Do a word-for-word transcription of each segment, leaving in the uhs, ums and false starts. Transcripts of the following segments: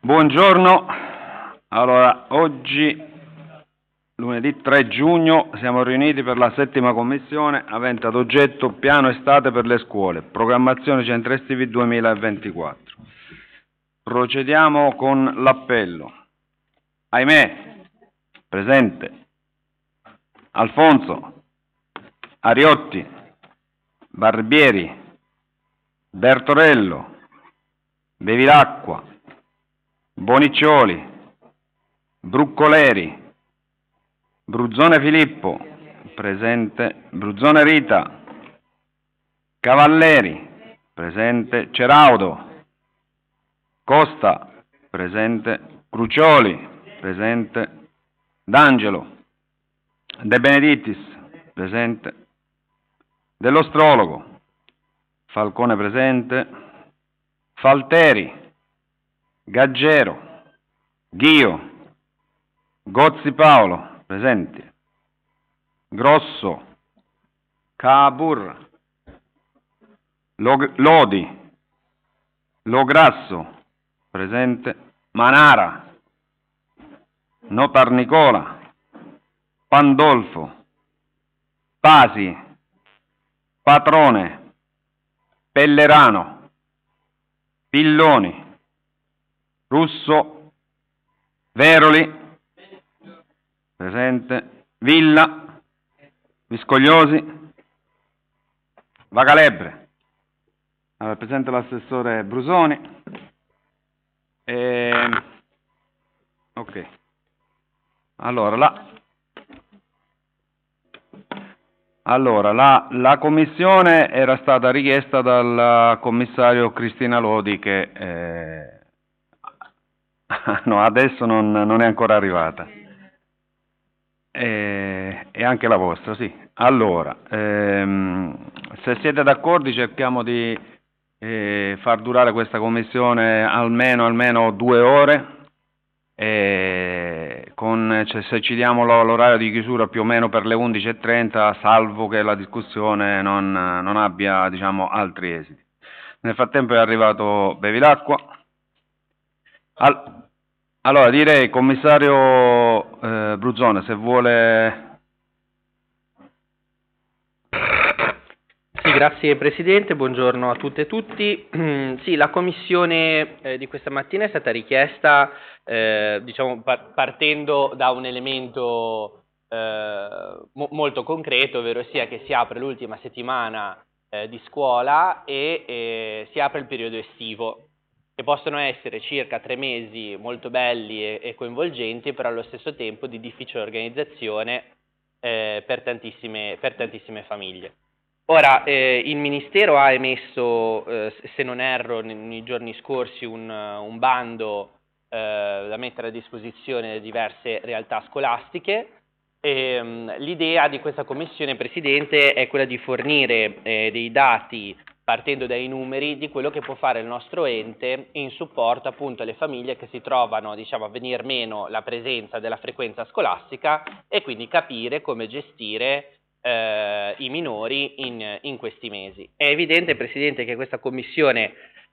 Buongiorno, allora oggi lunedì tre giugno siamo riuniti per la settima commissione avente ad oggetto piano estate per le scuole, programmazione centri estivi duemilaventiquattro. Procediamo con l'appello. Ahimè, presente. Alfonso, Ariotti, Barbieri, Bertorello, Bevilacqua, Boniccioli, Bruccoleri, Bruzzone Filippo, presente, Bruzzone Rita, Cavalleri, presente, Ceraudo, Costa, presente, Crucioli, presente, D'Angelo, De Benedittis, presente, Dell'Ostrologo, Falcone presente, Falteri, Gaggero, Ghio, Gozzi Paolo, presenti, Grosso, Cabur, Lodi, Lograsso, presente, Manara, Notar Nicola, Pandolfo, Pasi, Patrone, Pellerano, Pilloni, Russo, Veroli, presente, Villa, Viscogliosi, Vagalebre, allora, presente l'assessore Brusoni, e... ok, allora la, allora, la, la commissione era stata richiesta dal commissario Cristina Lodi che eh, no, adesso non, non è ancora arrivata. E, e anche la vostra, sì. Allora, ehm, se siete d'accordo cerchiamo di eh, far durare questa commissione almeno, almeno due ore, e con, cioè, se ci diamo l'orario di chiusura più o meno per le undici e trenta, salvo che la discussione non, non abbia, diciamo, altri esiti. Nel frattempo è arrivato Bevilacqua. Al, allora direi commissario eh, Bruzzone se vuole. Sì, grazie Presidente, buongiorno a tutte e tutti. Sì, la commissione eh, di questa mattina è stata richiesta eh, diciamo par- partendo da un elemento eh, mo- molto concreto, ovvero sia che si apre l'ultima settimana eh, di scuola e eh, si apre il periodo estivo, che possono essere circa tre mesi molto belli e, e coinvolgenti, però allo stesso tempo di difficile organizzazione eh, per tantissime, per tantissime famiglie. Ora, eh, il Ministero ha emesso, eh, se non erro, nei giorni scorsi un, un bando eh, da mettere a disposizione di diverse realtà scolastiche. E, um, l'idea di questa commissione, Presidente, è quella di fornire eh, dei dati partendo dai numeri di quello che può fare il nostro ente in supporto appunto alle famiglie che si trovano, diciamo, a venir meno la presenza della frequenza scolastica e quindi capire come gestire eh, i minori in, in questi mesi. È evidente, Presidente, che questa commissione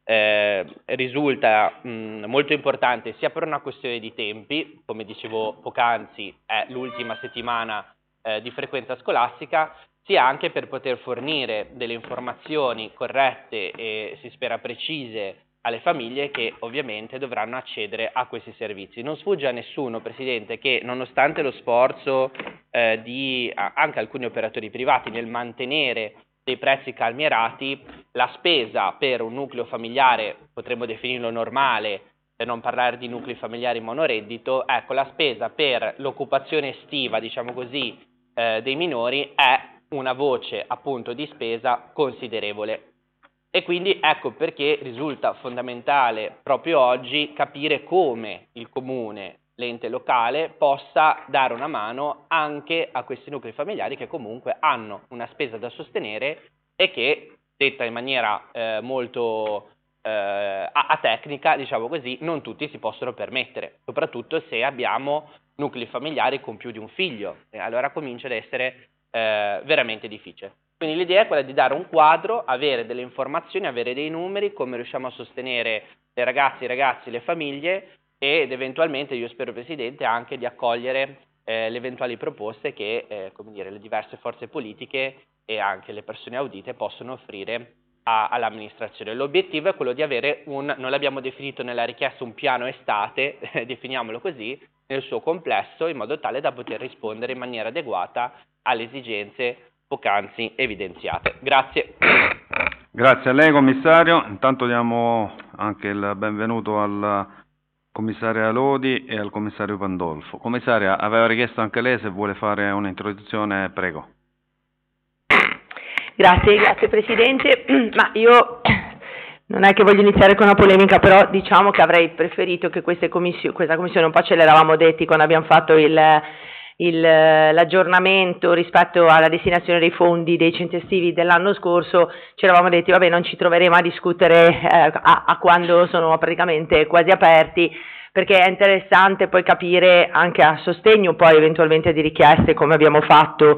eh, risulta mh, molto importante sia per una questione di tempi, come dicevo poc'anzi è l'ultima settimana eh, di frequenza scolastica, sia anche per poter fornire delle informazioni corrette e si spera precise alle famiglie che ovviamente dovranno accedere a questi servizi. Non sfugge a nessuno, Presidente, che nonostante lo sforzo eh, di anche alcuni operatori privati nel mantenere dei prezzi calmierati, la spesa per un nucleo familiare, potremmo definirlo normale, per non parlare di nuclei familiari monoreddito, ecco, la spesa per l'occupazione estiva, diciamo così, eh, dei minori è una voce appunto di spesa considerevole. E quindi ecco perché risulta fondamentale proprio oggi capire come il comune, l'ente locale, possa dare una mano anche a questi nuclei familiari che comunque hanno una spesa da sostenere e che, detta in maniera eh, molto eh, atecnica, diciamo così, non tutti si possono permettere, soprattutto se abbiamo nuclei familiari con più di un figlio, e allora comincia ad essere eh, veramente difficile. Quindi l'idea è quella di dare un quadro, avere delle informazioni, avere dei numeri, come riusciamo a sostenere le ragazze, i ragazzi, le famiglie ed eventualmente io spero, Presidente, anche di accogliere eh, le eventuali proposte che eh, come dire, le diverse forze politiche e anche le persone audite possono offrire a, all'amministrazione. L'obiettivo è quello di avere un, non l'abbiamo definito nella richiesta, un piano estate, definiamolo così, nel suo complesso, in modo tale da poter rispondere in maniera adeguata alle esigenze poc'anzi evidenziate. Grazie. Grazie a lei, commissario. Intanto diamo anche il benvenuto al commissario Lodi e al commissario Pandolfo. Commissaria, aveva richiesto anche lei, se vuole fare un'introduzione, prego. Grazie, grazie Presidente. Ma io non è che voglio iniziare con una polemica, però diciamo che avrei preferito che queste commissioni, questa commissione, un po' ce l'eravamo detti quando abbiamo fatto il, il, l'aggiornamento rispetto alla destinazione dei fondi dei centri estivi dell'anno scorso, ci eravamo detti vabbè, non ci troveremo a discutere eh, a, a quando sono praticamente quasi aperti, perché è interessante poi capire anche a sostegno poi eventualmente di richieste, come abbiamo fatto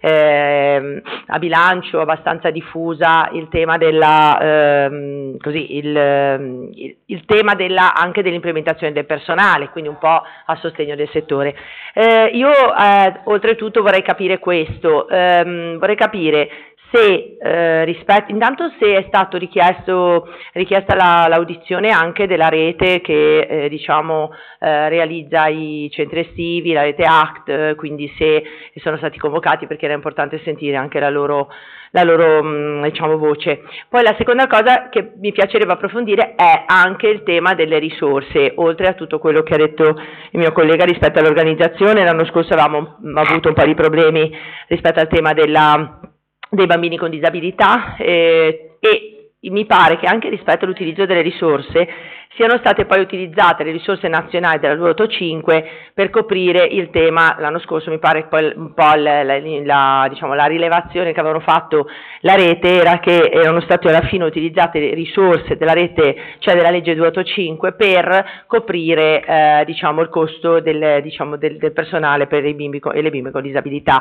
eh, a bilancio abbastanza diffusa, il tema della eh, così il, il, il tema della anche dell'implementazione del personale, quindi un po' a sostegno del settore. Eh, io eh, oltretutto vorrei capire questo, ehm, vorrei capire se eh, rispetto, intanto se è stato richiesto, richiesta la, l'audizione anche della rete che eh, diciamo eh, realizza i centri estivi, la rete A C T, eh, quindi se sono stati convocati, perché era importante sentire anche la loro, la loro mh, diciamo voce. Poi la seconda cosa che mi piacerebbe approfondire è anche il tema delle risorse, oltre a tutto quello che ha detto il mio collega rispetto all'organizzazione. L'anno scorso avevamo avuto un po' di problemi rispetto al tema della dei bambini con disabilità eh, e mi pare che anche rispetto all'utilizzo delle risorse siano state poi utilizzate le risorse nazionali della due otto cinque per coprire il tema. L'anno scorso mi pare poi un po' la, la, la, diciamo, la rilevazione che avevano fatto la rete era che erano state alla fine utilizzate le risorse della rete, cioè della legge due otto cinque, per coprire eh, diciamo, il costo del, diciamo, del, del personale per i bimbi con, e le bimbe con disabilità.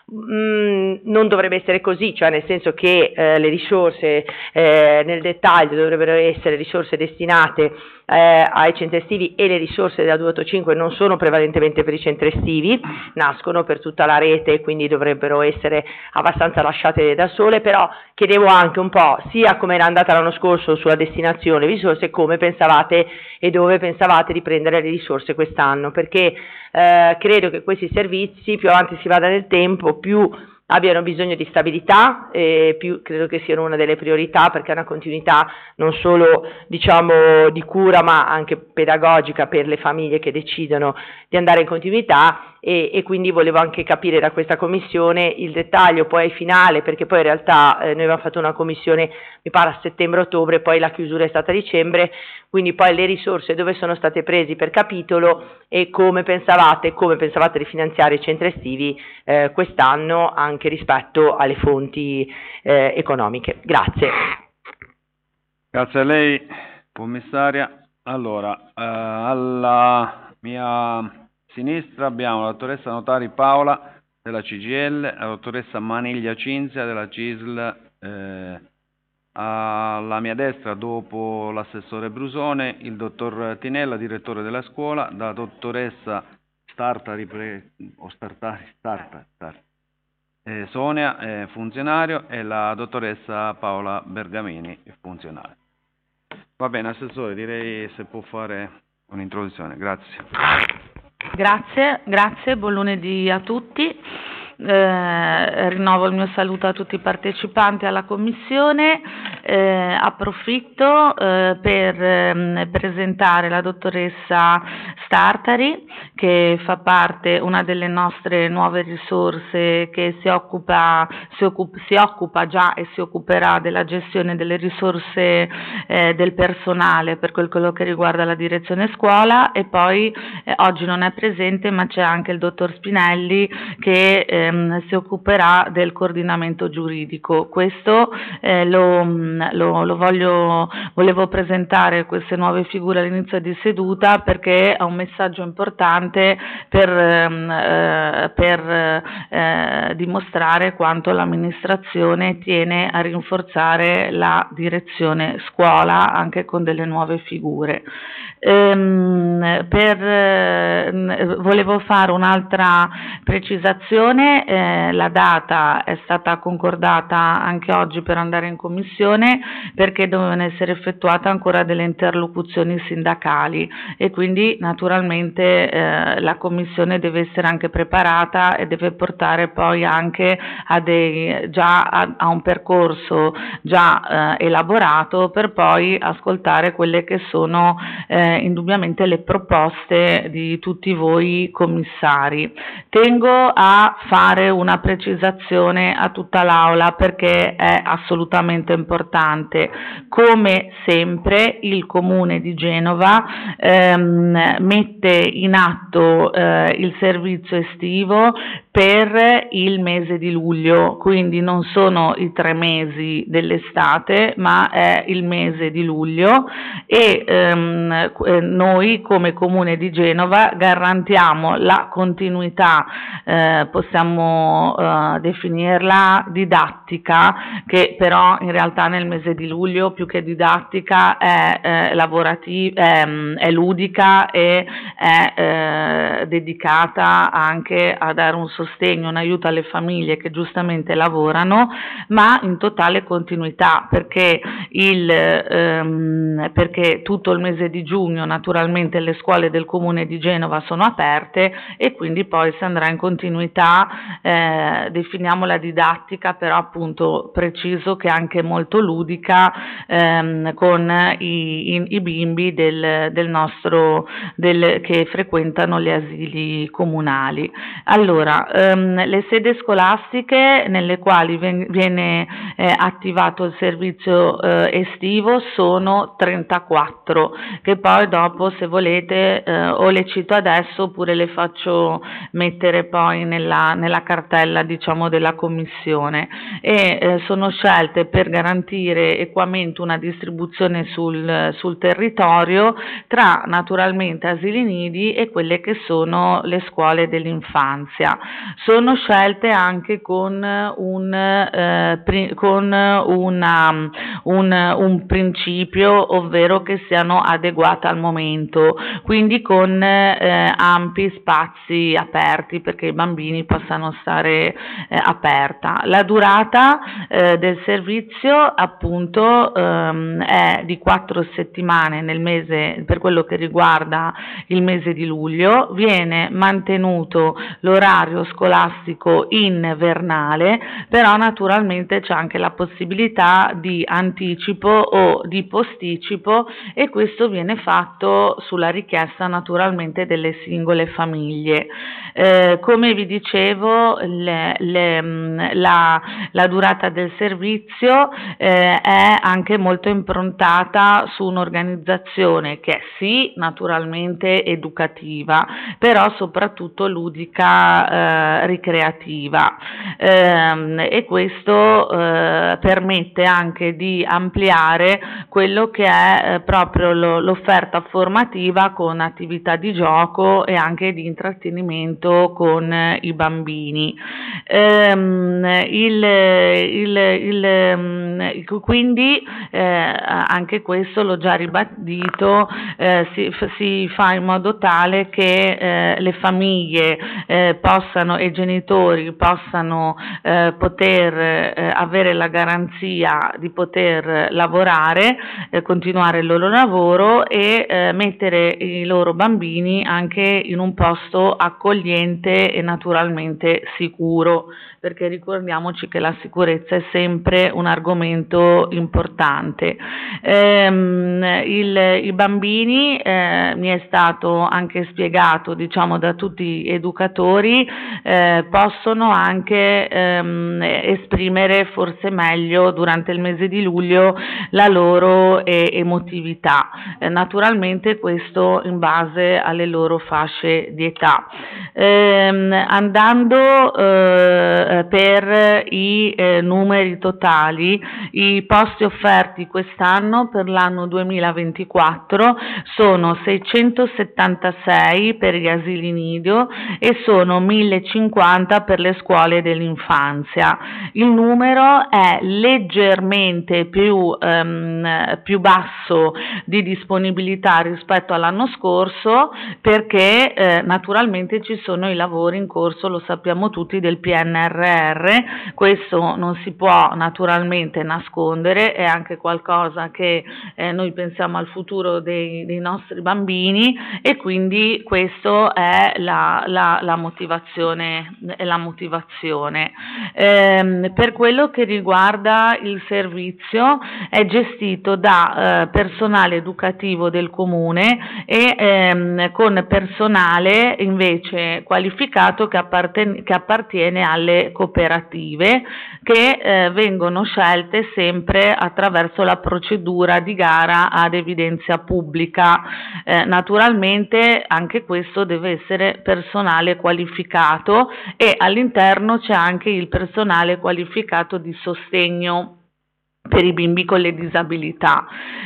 Mm, non dovrebbe essere così, cioè nel senso che eh, le risorse eh, nel dettaglio dovrebbero essere risorse destinate eh, ai centri estivi, e le risorse della due otto cinque non sono prevalentemente per i centri estivi, nascono per tutta la rete e quindi dovrebbero essere abbastanza lasciate da sole. Però chiedevo anche un po' sia come era andata l'anno scorso sulla destinazione di risorse, come pensavate e dove pensavate di prendere le risorse quest'anno, perché eh, credo che questi servizi più avanti si vada nel tempo più abbiano bisogno di stabilità, e più credo che siano una delle priorità, perché è una continuità non solo diciamo di cura ma anche pedagogica per le famiglie che decidono di andare in continuità, e, e quindi volevo anche capire da questa commissione il dettaglio poi finale, perché poi in realtà eh, noi abbiamo fatto una commissione mi pare a settembre-ottobre, poi la chiusura è stata a dicembre, quindi poi le risorse dove sono state prese per capitolo e come pensavate, come pensavate di finanziare i centri estivi eh, quest'anno anche rispetto alle fonti eh, economiche. Grazie. Grazie a lei, commissaria. Allora, eh, alla mia sinistra abbiamo la dottoressa Notari Paola della C G I L, la dottoressa Maniglia Cinzia della C I S L, eh, alla mia destra, dopo l'assessore Brusone, il dottor Tinella, direttore della scuola, la dottoressa Startari, pre, o Startari, Startari, Startari. Eh, Sonia, eh, funzionario, e la dottoressa Paola Bergamini, funzionario. Va bene, assessore, direi se può fare un'introduzione. Grazie. Grazie, grazie, buon lunedì a tutti. Eh, rinnovo il mio saluto a tutti i partecipanti alla commissione. Eh, approfitto eh, per eh, presentare la dottoressa Startari, che fa parte, una delle nostre nuove risorse, che si occupa, si occupa, si occupa già e si occuperà della gestione delle risorse eh, del personale per quel quello che riguarda la direzione scuola. E poi eh, oggi non è presente, ma c'è anche il dottor Spinelli che eh, si occuperà del coordinamento giuridico. Questo eh, lo ehm, lo, lo voglio, volevo presentare queste nuove figure all'inizio di seduta perché è un messaggio importante per, ehm, eh, per eh, dimostrare quanto l'amministrazione tiene a rinforzare la direzione scuola anche con delle nuove figure. Ehm, per, eh, volevo fare un'altra precisazione, eh, la data è stata concordata anche oggi per andare in commissione perché dovevano essere effettuate ancora delle interlocuzioni sindacali e quindi naturalmente eh, la commissione deve essere anche preparata e deve portare poi anche a, dei, già a, a un percorso già eh, elaborato per poi ascoltare quelle che sono eh, indubbiamente le proposte di tutti voi commissari. Tengo a fare una precisazione a tutta l'Aula perché è assolutamente importante. Come sempre il Comune di Genova ehm, mette in atto eh, il servizio estivo per il mese di luglio, quindi non sono i tre mesi dell'estate ma è il mese di luglio e ehm, noi come Comune di Genova garantiamo la continuità, eh, possiamo eh, definirla didattica, che però in realtà nel mese di luglio più che didattica è, eh, lavorativa, è, è ludica e è eh, dedicata anche a dare un sostegno, un aiuto alle famiglie che giustamente lavorano, ma in totale continuità perché, il, ehm, perché tutto il mese di giugno naturalmente le scuole del Comune di Genova sono aperte e quindi poi si andrà in continuità, eh, definiamo la didattica, però appunto preciso che è anche molto ludica ehm, con i, i, i bimbi del, del nostro, del, che frequentano gli asili comunali. Allora, ehm, le sedi scolastiche nelle quali ven- viene eh, attivato il servizio eh, estivo sono trentaquattro, che poi dopo se volete eh, o le cito adesso oppure le faccio mettere poi nella, nella cartella diciamo della commissione e eh, sono scelte per garantire equamente una distribuzione sul, sul territorio tra naturalmente asili nidi e quelle che sono le scuole dell'infanzia. Sono scelte anche con un, eh, pri- con una, un, un principio, ovvero che siano adeguate al momento, quindi con eh, ampi spazi aperti perché i bambini possano stare eh, aperta. La durata eh, del servizio appunto ehm, è di quattro settimane nel mese, per quello che riguarda il mese di luglio, viene mantenuto l'orario scolastico invernale, però naturalmente c'è anche la possibilità di anticipo o di posticipo e questo viene fatto sulla richiesta naturalmente delle singole famiglie. Eh, come vi dicevo, le, le, la, la durata del servizio eh, è anche molto improntata su un'organizzazione che è sì naturalmente educativa, però soprattutto ludica eh, ricreativa eh, e questo eh, permette anche di ampliare quello che è eh, proprio lo, l'offerta formativa con attività di gioco e anche di intrattenimento con eh, i bambini. Ehm, il, il, il, quindi eh, anche questo l'ho già ribadito, eh, si, si fa in modo tale che eh, le famiglie eh, possano e i genitori possano eh, poter eh, avere la garanzia di poter lavorare, eh, continuare il loro lavoro e eh, mettere i loro bambini anche in un posto accogliente e naturalmente sicuro, perché ricordiamoci che la sicurezza è sempre un argomento importante. Ehm, il, i bambini, eh, mi è stato anche spiegato diciamo da tutti gli educatori, eh, possono anche ehm, esprimere forse meglio durante il mese di luglio la loro eh, emotività, eh, naturalmente questo in base alle loro fasce di età. Ehm, andando eh, eh, per i eh, numeri totali, i posti offerti quest'anno per l'anno duemilaventiquattro sono seicentosettantasei per gli asili nido e sono millecinquanta per le scuole dell'infanzia. Il numero è leggermente più, ehm, più basso di disponibilità rispetto all'anno scorso perché eh, naturalmente ci sono i lavori in corso, lo sappiamo tutti, del P N R R. Questo non si può naturalmente nascondere, è anche qualcosa che eh, noi pensiamo al futuro dei, dei nostri bambini e quindi questo è la, la, la motivazione, la motivazione. Eh, per quello che riguarda il servizio è gestito da eh, personale educativo del comune e ehm, con personale invece qualificato che appartiene, che appartiene alle cooperative che eh, vengono scelte sempre attraverso la procedura di gara ad evidenza pubblica. Eh, naturalmente anche questo deve essere personale qualificato e all'interno c'è anche il personale qualificato di sostegno per i bimbi con le disabilità.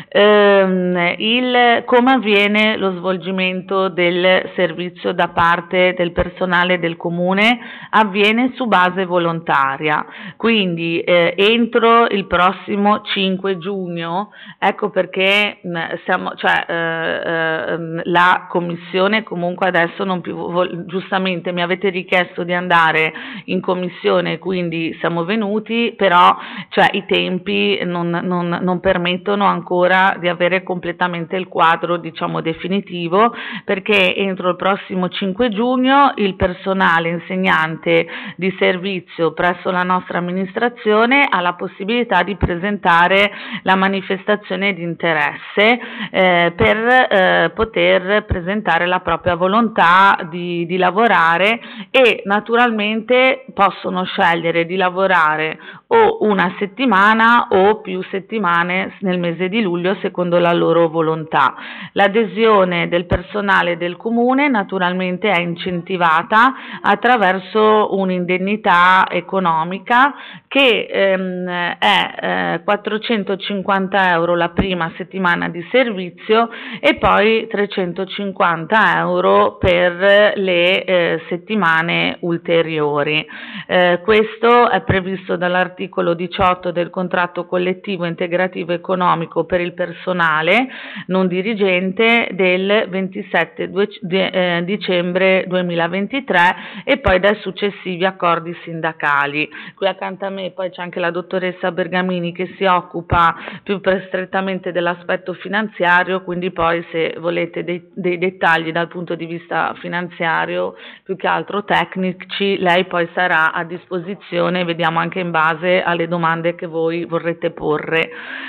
Eh, il, come avviene lo svolgimento del servizio da parte del personale del comune? Avviene su base volontaria, quindi eh, entro il prossimo cinque giugno, ecco perché mh, siamo, cioè, eh, eh, la commissione comunque adesso non più, vol- giustamente mi avete richiesto di andare in commissione, quindi siamo venuti, però cioè, i tempi Non, non, non permettono ancora di avere completamente il quadro, diciamo, definitivo, perché entro il prossimo cinque giugno il personale insegnante di servizio presso la nostra amministrazione ha la possibilità di presentare la manifestazione di interesse eh, per eh, poter presentare la propria volontà di, di lavorare e naturalmente possono scegliere di lavorare o una settimana o più settimane nel mese di luglio secondo la loro volontà. L'adesione del personale del comune naturalmente è incentivata attraverso un'indennità economica che ehm, è eh, quattrocentocinquanta euro la prima settimana di servizio e poi trecentocinquanta euro per le eh, settimane ulteriori. Eh, questo è previsto dall'articolo diciotto del contratto collettivo integrativo economico per il personale non dirigente del ventisette dicembre duemilaventitré e poi dai successivi accordi sindacali. Qui accanto a me poi c'è anche la dottoressa Bergamini che si occupa più strettamente dell'aspetto finanziario, quindi poi se volete dei, dei dettagli dal punto di vista finanziario più che altro tecnici, lei poi sarà a disposizione, vediamo anche in base alle domande che voi vorrete porre.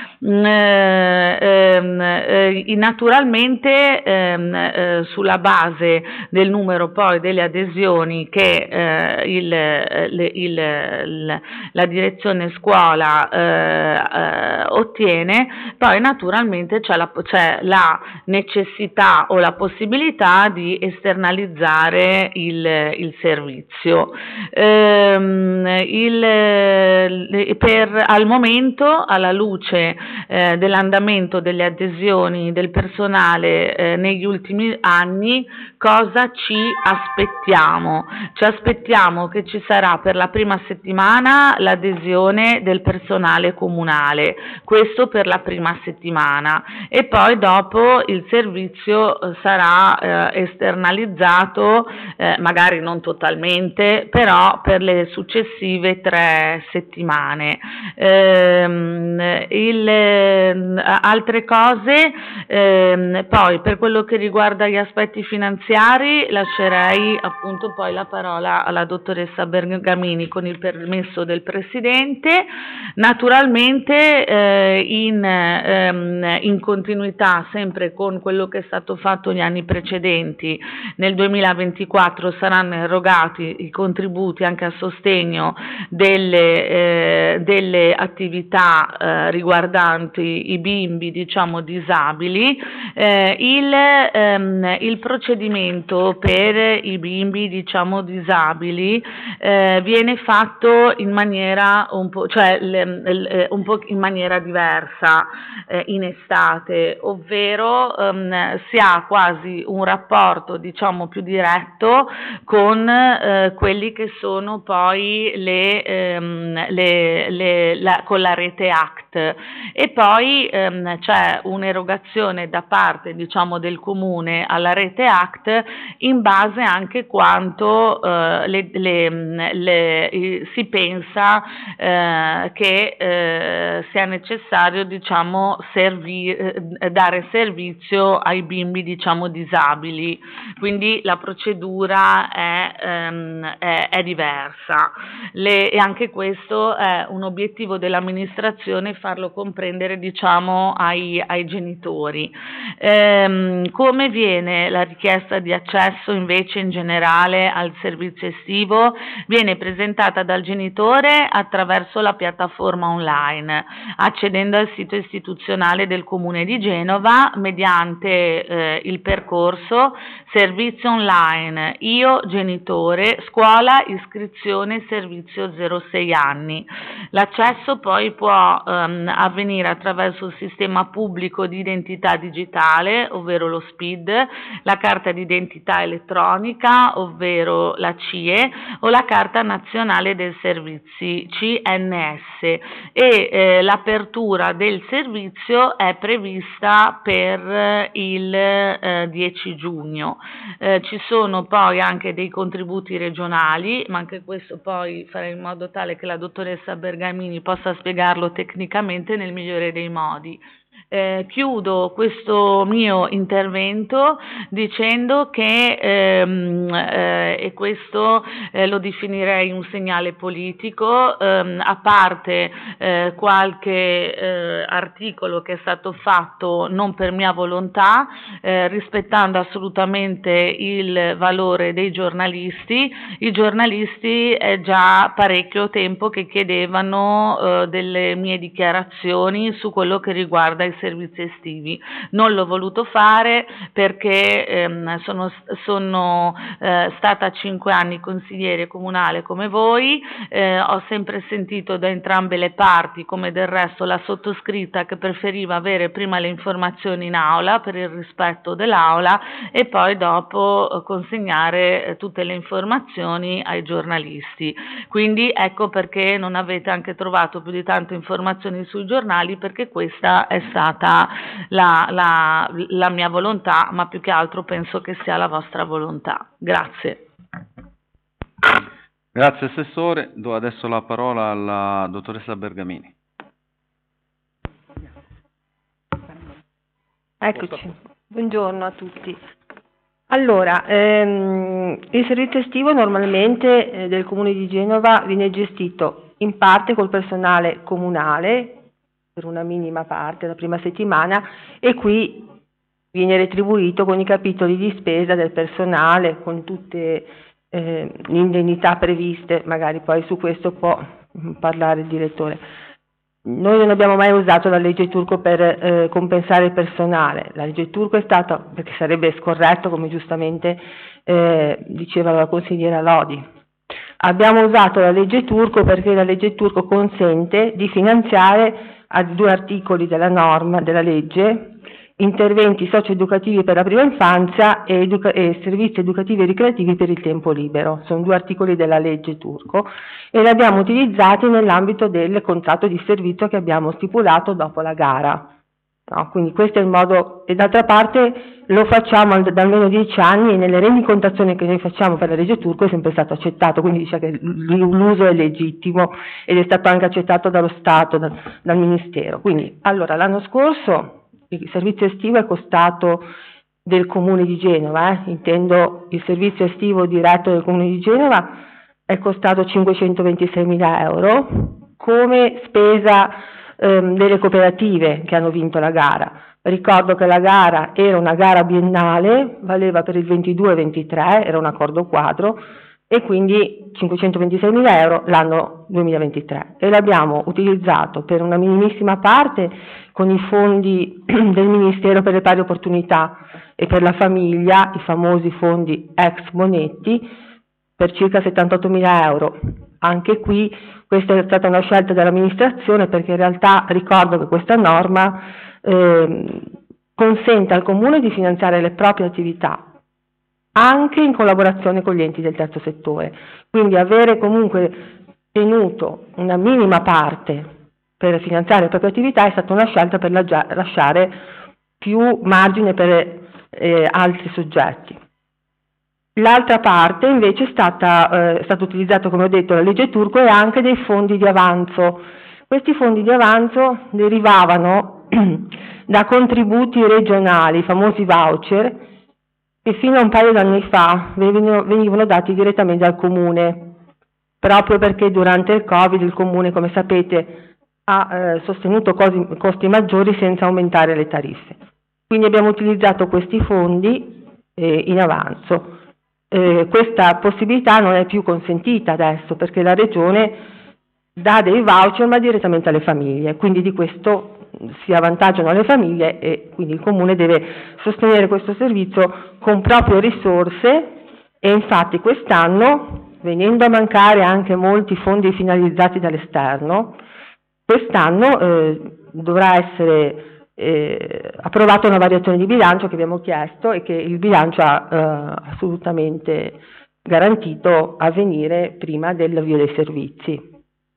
Eh, ehm, eh, naturalmente ehm, eh, sulla base del numero poi delle adesioni che eh, il, le, il, il, la direzione scuola eh, eh, ottiene, poi naturalmente c'è la, c'è la necessità o la possibilità di esternalizzare il, il servizio. Ehm, il, per, al momento, alla luce Eh, dell'andamento delle adesioni del personale eh, negli ultimi anni, cosa ci aspettiamo? Ci aspettiamo che ci sarà per la prima settimana l'adesione del personale comunale, questo per la prima settimana, e poi dopo il servizio sarà eh, esternalizzato, eh, magari non totalmente, però per le successive tre settimane. Eh, il altre cose, ehm, poi per quello che riguarda gli aspetti finanziari lascerei appunto poi la parola alla dottoressa Bergamini con il permesso del Presidente. Naturalmente eh, in, ehm, in continuità sempre con quello che è stato fatto gli anni precedenti, nel duemilaventiquattro saranno erogati i contributi anche a sostegno delle, eh, delle attività eh, riguardanti i bimbi, diciamo, disabili. Eh, il, ehm, il procedimento per i bimbi, diciamo, disabili eh, viene fatto in maniera un po', cioè le, le, un po' in maniera diversa eh, in estate, ovvero ehm, si ha quasi un rapporto, diciamo, più diretto con eh, quelli che sono poi le, ehm, le, le la, con la rete A C T, e poi ehm, c'è un'erogazione da parte, diciamo, del comune alla rete A C T in base anche quanto eh, le, le, le, si pensa eh, che eh, sia necessario, diciamo, servi, eh, dare servizio ai bimbi, diciamo, disabili. Quindi la procedura è, ehm, è, è diversa. Le, e anche questo è un obiettivo dell'amministrazione, farlo comprendere, diciamo, ai, ai genitori. Ehm, come viene la richiesta di accesso invece in generale al servizio estivo? Viene presentata dal genitore attraverso la piattaforma online, accedendo al sito istituzionale del Comune di Genova mediante eh, il percorso servizio online, io genitore, scuola, iscrizione, servizio zero sei anni. L'accesso poi può ehm, avvenire attraverso il sistema pubblico di identità digitale, ovvero lo S P I D, la carta d'identità elettronica, ovvero la C I E, o la carta nazionale dei servizi, C N S, e eh, l'apertura del servizio è prevista per il eh, dieci giugno. Eh, ci sono poi anche dei contributi regionali, ma anche questo poi farei in modo tale che la dottoressa Bergamini possa spiegarlo tecnicamente nel migliore dei modi. Eh, chiudo questo mio intervento dicendo che, ehm, eh, e questo eh, lo definirei un segnale politico, ehm, a parte eh, qualche eh, articolo che è stato fatto non per mia volontà, eh, rispettando assolutamente il valore dei giornalisti. I giornalisti è già parecchio tempo che chiedevano eh, delle mie dichiarazioni su quello che riguarda i servizi estivi. Non l'ho voluto fare perché ehm, sono, sono eh, stata cinque anni consigliere comunale come voi, eh, ho sempre sentito da entrambe le parti, come del resto la sottoscritta, che preferiva avere prima le informazioni in aula per il rispetto dell'aula e poi dopo consegnare eh, tutte le informazioni ai giornalisti. Quindi ecco perché non avete anche trovato più di tante informazioni sui giornali, perché questa è stata la, la, la mia volontà, ma più che altro penso che sia la vostra volontà. Grazie. Grazie Assessore, do adesso la parola alla dottoressa Bergamini. Eccoci, buongiorno a tutti. Allora, ehm, il servizio estivo normalmente eh, del Comune di Genova viene gestito in parte col personale comunale, per una minima parte la prima settimana, e qui viene retribuito con i capitoli di spesa del personale, con tutte eh, le indennità previste, magari poi su questo può parlare il direttore. Noi non abbiamo mai usato la legge Turco per eh, compensare il personale. La legge Turco è stata, perché sarebbe scorretto, come giustamente eh, diceva la consigliera Lodi. Abbiamo usato la legge Turco perché la legge Turco consente di finanziare a due articoli della norma, della legge, interventi socio-educativi per la prima infanzia e, educa- e servizi educativi e ricreativi per il tempo libero. Sono due articoli della legge Turco e li abbiamo utilizzati nell'ambito del contratto di servizio che abbiamo stipulato dopo la gara. No, quindi questo è il modo, e d'altra parte lo facciamo da almeno dieci anni e nelle rendicontazioni che noi facciamo per la legge Turco è sempre stato accettato, quindi dice che l'uso è legittimo ed è stato anche accettato dallo Stato, dal, dal Ministero. Quindi, allora, l'anno scorso il servizio estivo è costato del Comune di Genova, eh, intendo il servizio estivo diretto del Comune di Genova, è costato cinquecentoventiseimila euro, come spesa ehm, delle cooperative che hanno vinto la gara. Ricordo che la gara era una gara biennale, valeva per il ventidue ventitré, era un accordo quadro, e quindi cinquecentoventiseimila euro l'anno duemilaventitré, e l'abbiamo utilizzato per una minimissima parte con i fondi del Ministero per le pari opportunità e per la famiglia, i famosi fondi ex Monetti, per circa settantottomila euro. Anche qui questa è stata una scelta dell'amministrazione, perché in realtà ricordo che questa norma eh, consente al Comune di finanziare le proprie attività anche in collaborazione con gli enti del terzo settore, quindi avere comunque tenuto una minima parte per finanziare le proprie attività è stata una scelta per lasciare più margine per eh, altri soggetti. L'altra parte invece è stata, eh, è stata utilizzata, come ho detto, la legge Turco, e anche dei fondi di avanzo. Questi fondi di avanzo derivavano da contributi regionali, i famosi voucher, che fino a un paio d'anni fa venivano, venivano dati direttamente al Comune, proprio perché durante il Covid il Comune, come sapete, ha eh, sostenuto cosi, costi maggiori senza aumentare le tariffe. Quindi abbiamo utilizzato questi fondi eh, in avanzo. Eh, questa possibilità non è più consentita adesso, perché la Regione dà dei voucher ma direttamente alle famiglie, quindi di questo si avvantaggiano le famiglie, e quindi il Comune deve sostenere questo servizio con proprie risorse. E infatti quest'anno, venendo a mancare anche molti fondi finalizzati dall'esterno, quest'anno eh, dovrà essere eh, approvata una variazione di bilancio che abbiamo chiesto e che il bilancio ha eh, assolutamente garantito a venire prima dell'avvio dei servizi.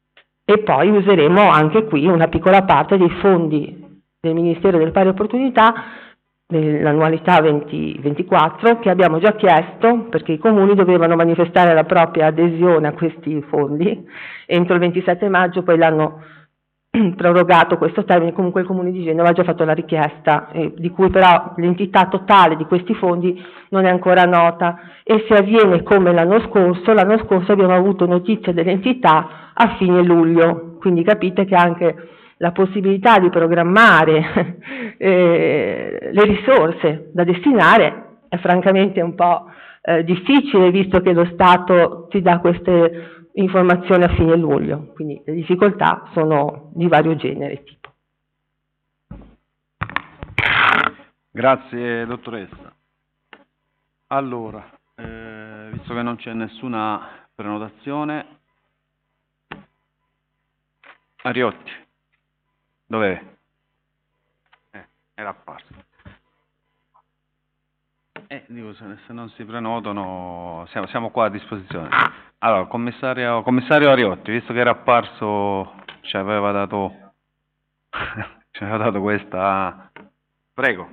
E poi useremo anche qui una piccola parte dei fondi del Ministero delle Pari Opportunità nell'annualità duemilaventiquattro, che abbiamo già chiesto, perché i comuni dovevano manifestare la propria adesione a questi fondi entro il ventisette maggio, poi l'hanno prorogato questo termine. Comunque il Comune di Genova ha già fatto la richiesta, eh, di cui però l'entità totale di questi fondi non è ancora nota, e se avviene come l'anno scorso, l'anno scorso abbiamo avuto notizia dell'entità a fine luglio, quindi capite che anche la possibilità di programmare eh, le risorse da destinare è francamente un po' eh, difficile, visto che lo Stato ti dà queste informazioni a fine luglio, quindi le difficoltà sono di vario genere tipo. Grazie dottoressa. Allora, eh, visto che non c'è nessuna prenotazione, Ariotti, dov'è? Eh, era apparso. Eh, dico, se, se non si prenotano, siamo, siamo qua a disposizione. Allora, commissario, commissario Ariotti, visto che era apparso, ci aveva dato, ci aveva dato questa... Prego.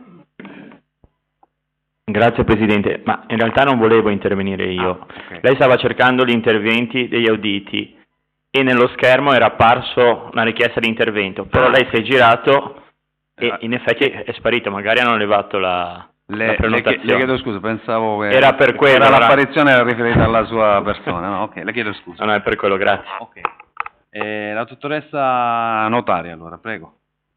Grazie Presidente, ma in realtà non volevo intervenire io. Ah, okay. Lei stava cercando gli interventi degli auditi e nello schermo era apparso una richiesta di intervento, però lei si è girato e in effetti è sparito, magari hanno levato la, le, la prenotazione. Le, le chiedo scusa, pensavo che era per quello, era era... l'apparizione era riferita alla sua persona, no? Ok, le chiedo scusa. No, no, è per quello, grazie. Ok. Eh, la dottoressa Notari, allora, prego.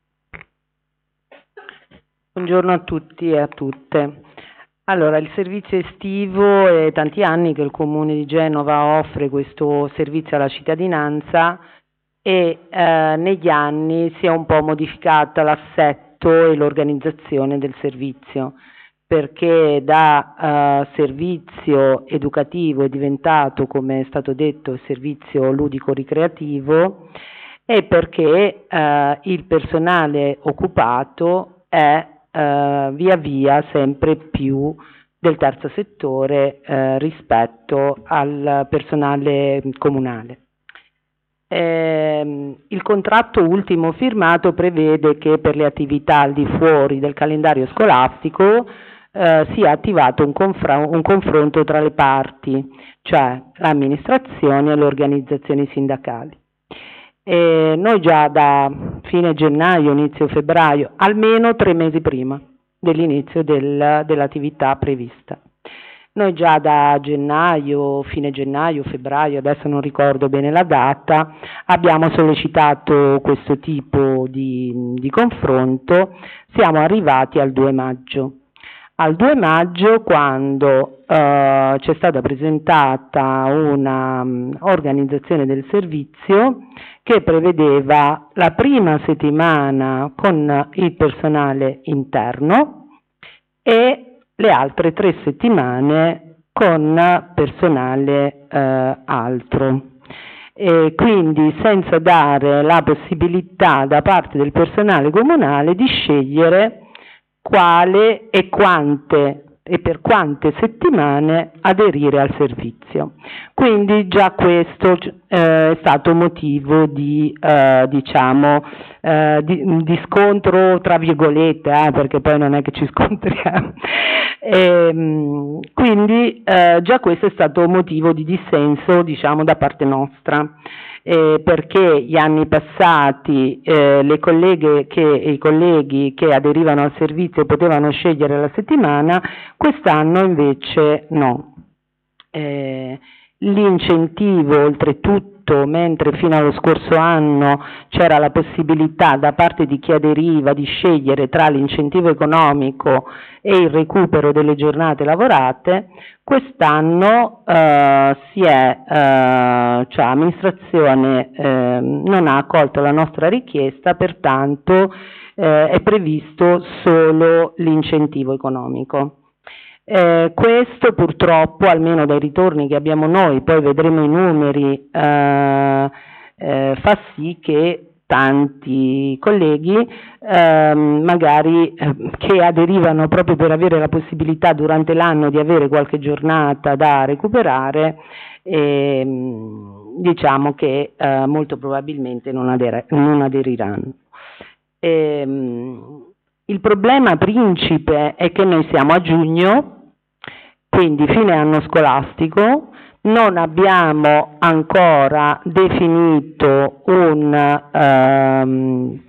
Buongiorno a tutti e a tutte. Allora, il servizio estivo è tanti anni che il Comune di Genova offre questo servizio alla cittadinanza e eh, negli anni si è un po' modificata l'assetto e l'organizzazione del servizio, perché da eh, servizio educativo è diventato, come è stato detto, servizio ludico-ricreativo, e perché eh, il personale occupato è Uh, via via sempre più del terzo settore uh, rispetto al personale comunale. Eh, il contratto ultimo firmato prevede che per le attività al di fuori del calendario scolastico uh, sia attivato un, confra- un confronto tra le parti, cioè l'amministrazione e le organizzazioni sindacali. E noi già da fine gennaio, inizio febbraio, almeno tre mesi prima dell'inizio del, dell'attività prevista, Noi già da gennaio, fine gennaio, febbraio, adesso non ricordo bene la data, abbiamo sollecitato questo tipo di, di confronto, siamo arrivati al due maggio. Al due maggio, quando eh, c'è stata presentata una um, organizzazione del servizio che prevedeva la prima settimana con il personale interno e le altre tre settimane con personale eh, altro. E quindi senza dare la possibilità da parte del personale comunale di scegliere quale e quante e per quante settimane aderire al servizio. Quindi già questo eh, è stato motivo di, eh, diciamo, eh, di, di scontro tra virgolette, eh, perché poi non è che ci scontriamo. E, quindi eh, già questo è stato motivo di dissenso, diciamo, da parte nostra. Eh, perché gli anni passati eh, le colleghe che, i colleghi che aderivano al servizio potevano scegliere la settimana, quest'anno invece no. Eh, l'incentivo oltretutto, mentre fino allo scorso anno c'era la possibilità da parte di chi aderiva di scegliere tra l'incentivo economico e il recupero delle giornate lavorate, quest'anno eh, si è, eh, cioè l'amministrazione eh, non ha accolto la nostra richiesta, pertanto eh, è previsto solo l'incentivo economico. Eh, questo purtroppo, almeno dai ritorni che abbiamo noi, poi vedremo i numeri, eh, eh, fa sì che tanti colleghi eh, magari eh, che aderivano proprio per avere la possibilità durante l'anno di avere qualche giornata da recuperare, eh, diciamo che eh, molto probabilmente non, ader- non aderiranno. Eh, il problema principe è che noi siamo a giugno, quindi fine anno scolastico, non abbiamo ancora definito un, um,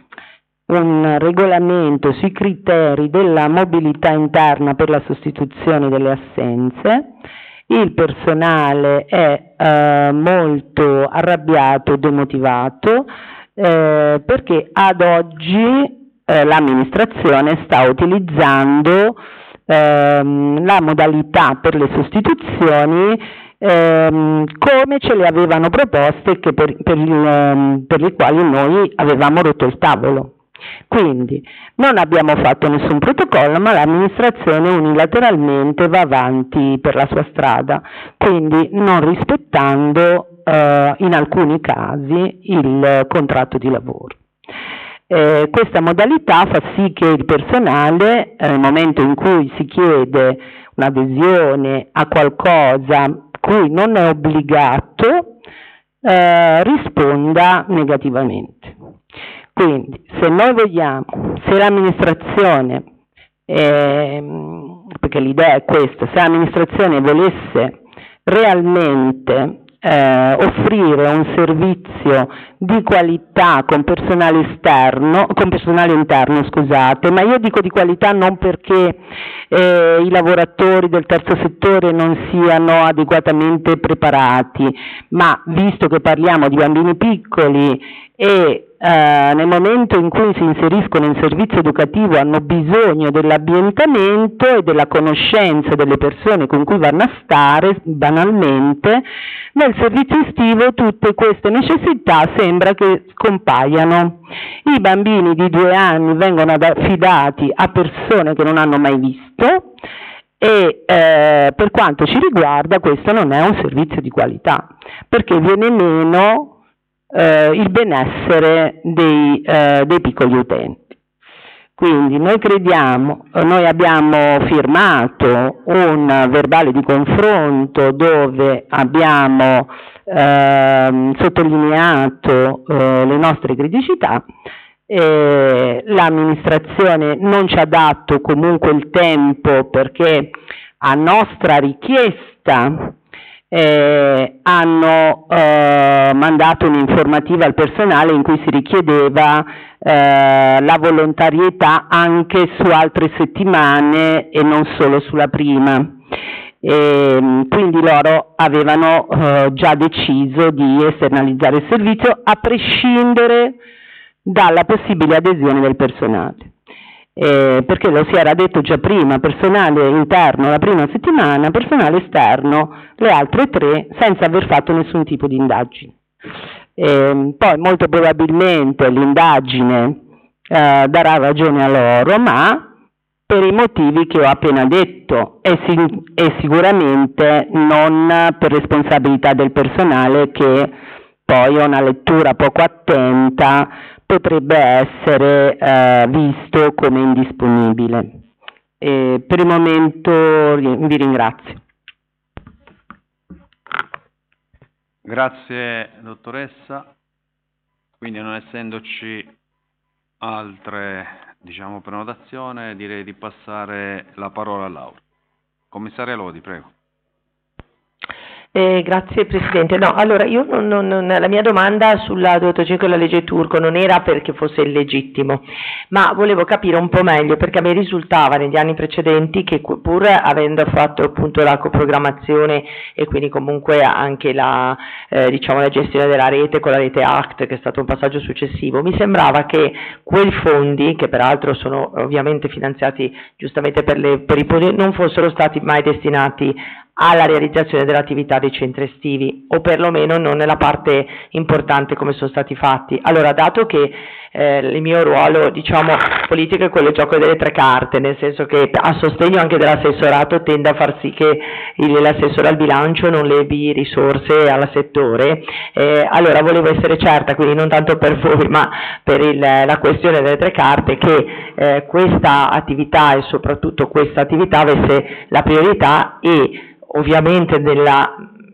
un regolamento sui criteri della mobilità interna per la sostituzione delle assenze. Il personale è uh, molto arrabbiato e demotivato eh, perché ad oggi eh, l'amministrazione sta utilizzando ehm, la modalità per le sostituzioni ehm, come ce le avevano proposte che per, per, il, per le quali noi avevamo rotto il tavolo. Quindi non abbiamo fatto nessun protocollo, ma l'amministrazione unilateralmente va avanti per la sua strada, quindi non rispettando eh, in alcuni casi il contratto di lavoro. Eh, questa modalità fa sì che il personale, eh, nel momento in cui si chiede un'adesione a qualcosa cui non è obbligato, eh, risponda negativamente. Quindi, se noi vogliamo, se l'amministrazione, eh, perché l'idea è questa, se l'amministrazione volesse realmente eh, offrire un servizio di qualità con personale esterno, con personale interno, scusate, ma io dico di qualità non perché eh, i lavoratori del terzo settore non siano adeguatamente preparati, ma visto che parliamo di bambini piccoli e Uh, nel momento in cui si inseriscono in servizio educativo hanno bisogno dell'ambientamento e della conoscenza delle persone con cui vanno a stare, banalmente, nel servizio estivo tutte queste necessità sembra che scompaiano. I bambini di due anni vengono affidati a persone che non hanno mai visto e eh, per quanto ci riguarda questo non è un servizio di qualità, perché viene meno Uh, il benessere dei, uh, dei piccoli utenti. Quindi noi crediamo, noi abbiamo firmato un verbale di confronto dove abbiamo uh, sottolineato uh, le nostre criticità. Eh, l'amministrazione non ci ha dato comunque il tempo perché a nostra richiesta Eh, hanno eh, mandato un'informativa al personale in cui si richiedeva eh, la volontarietà anche su altre settimane e non solo sulla prima. E quindi loro avevano eh, già deciso di esternalizzare il servizio a prescindere dalla possibile adesione del personale. Eh, perché lo si era detto già prima, personale interno la prima settimana, personale esterno le altre tre, senza aver fatto nessun tipo di indagine. Eh, poi molto probabilmente l'indagine eh, darà ragione a loro, ma per i motivi che ho appena detto e, si- e sicuramente non per responsabilità del personale, che poi a una lettura poco attenta potrebbe essere eh, visto come indisponibile. E per il momento vi ringrazio. Grazie dottoressa. Quindi non essendoci altre, diciamo, prenotazioni, direi di passare la parola a Laura. Commissaria Lodi, prego. Eh, grazie Presidente. No, allora io non, non, non- la mia domanda sulla duecentottantacinque e la legge Turco non era perché fosse illegittimo, ma volevo capire un po' meglio, perché a me risultava negli anni precedenti che cu- pur avendo fatto appunto la coprogrammazione e quindi comunque anche la, eh, diciamo, la gestione della rete con la rete Act, che è stato un passaggio successivo, mi sembrava che quei fondi, che peraltro sono ovviamente finanziati giustamente per, le, per i poli- non fossero stati mai destinati alla realizzazione dell'attività dei centri estivi, o perlomeno non nella parte importante come sono stati fatti. Allora, dato che eh, il mio ruolo, diciamo, politico è quello gioco delle tre carte, nel senso che a sostegno anche dell'assessorato tende a far sì che il- l'assessore al bilancio non levi risorse al settore, eh, allora volevo essere certa, quindi non tanto per voi ma per il- la questione delle tre carte, che eh, questa attività e soprattutto questa attività avesse la priorità e ovviamente della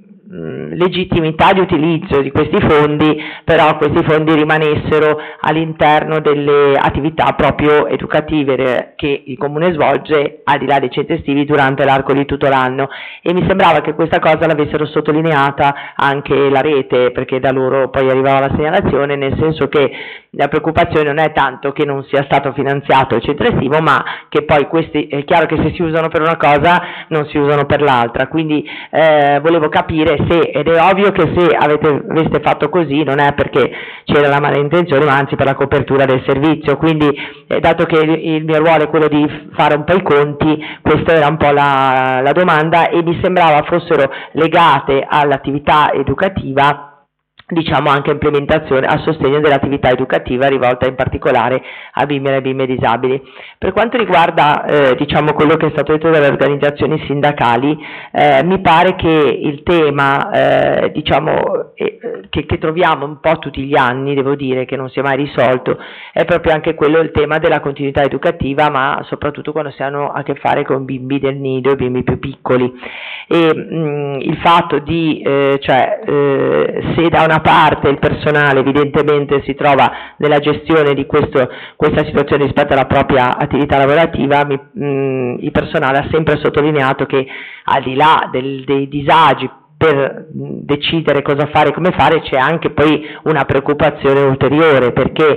mh, legittimità di utilizzo di questi fondi, però questi fondi rimanessero all'interno delle attività proprio educative re- che il Comune svolge al di là dei centri estivi durante l'arco di tutto l'anno, e mi sembrava che questa cosa l'avessero sottolineata anche la rete, perché da loro poi arrivava la segnalazione, nel senso che la preoccupazione non è tanto che non sia stato finanziato il centro estivo, ma che poi questi, è chiaro che se si usano per una cosa non si usano per l'altra, quindi eh, volevo capire se, ed è ovvio che se avete, aveste fatto così non è perché c'era la malintenzione, ma anzi per la copertura del servizio, quindi eh, dato che il, il mio ruolo è quello di fare un po' i conti, questa era un po' la, la domanda, e mi sembrava fossero legate all'attività educativa, diciamo anche implementazione a sostegno dell'attività educativa rivolta in particolare a bimbi e alle bimbe disabili. Per quanto riguarda eh, diciamo quello che è stato detto dalle organizzazioni sindacali, eh, mi pare che il tema eh, diciamo eh, che, che troviamo un po' tutti gli anni, devo dire che non si è mai risolto, è proprio anche quello, il tema della continuità educativa, ma soprattutto quando si hanno a che fare con bimbi del nido e bimbi più piccoli, e mh, il fatto di eh, cioè eh, se da una parte il personale evidentemente si trova nella gestione di questo, questa situazione rispetto alla propria attività lavorativa, mi, mh, il personale ha sempre sottolineato che al di là del, dei disagi per decidere cosa fare e come fare, c'è anche poi una preoccupazione ulteriore, perché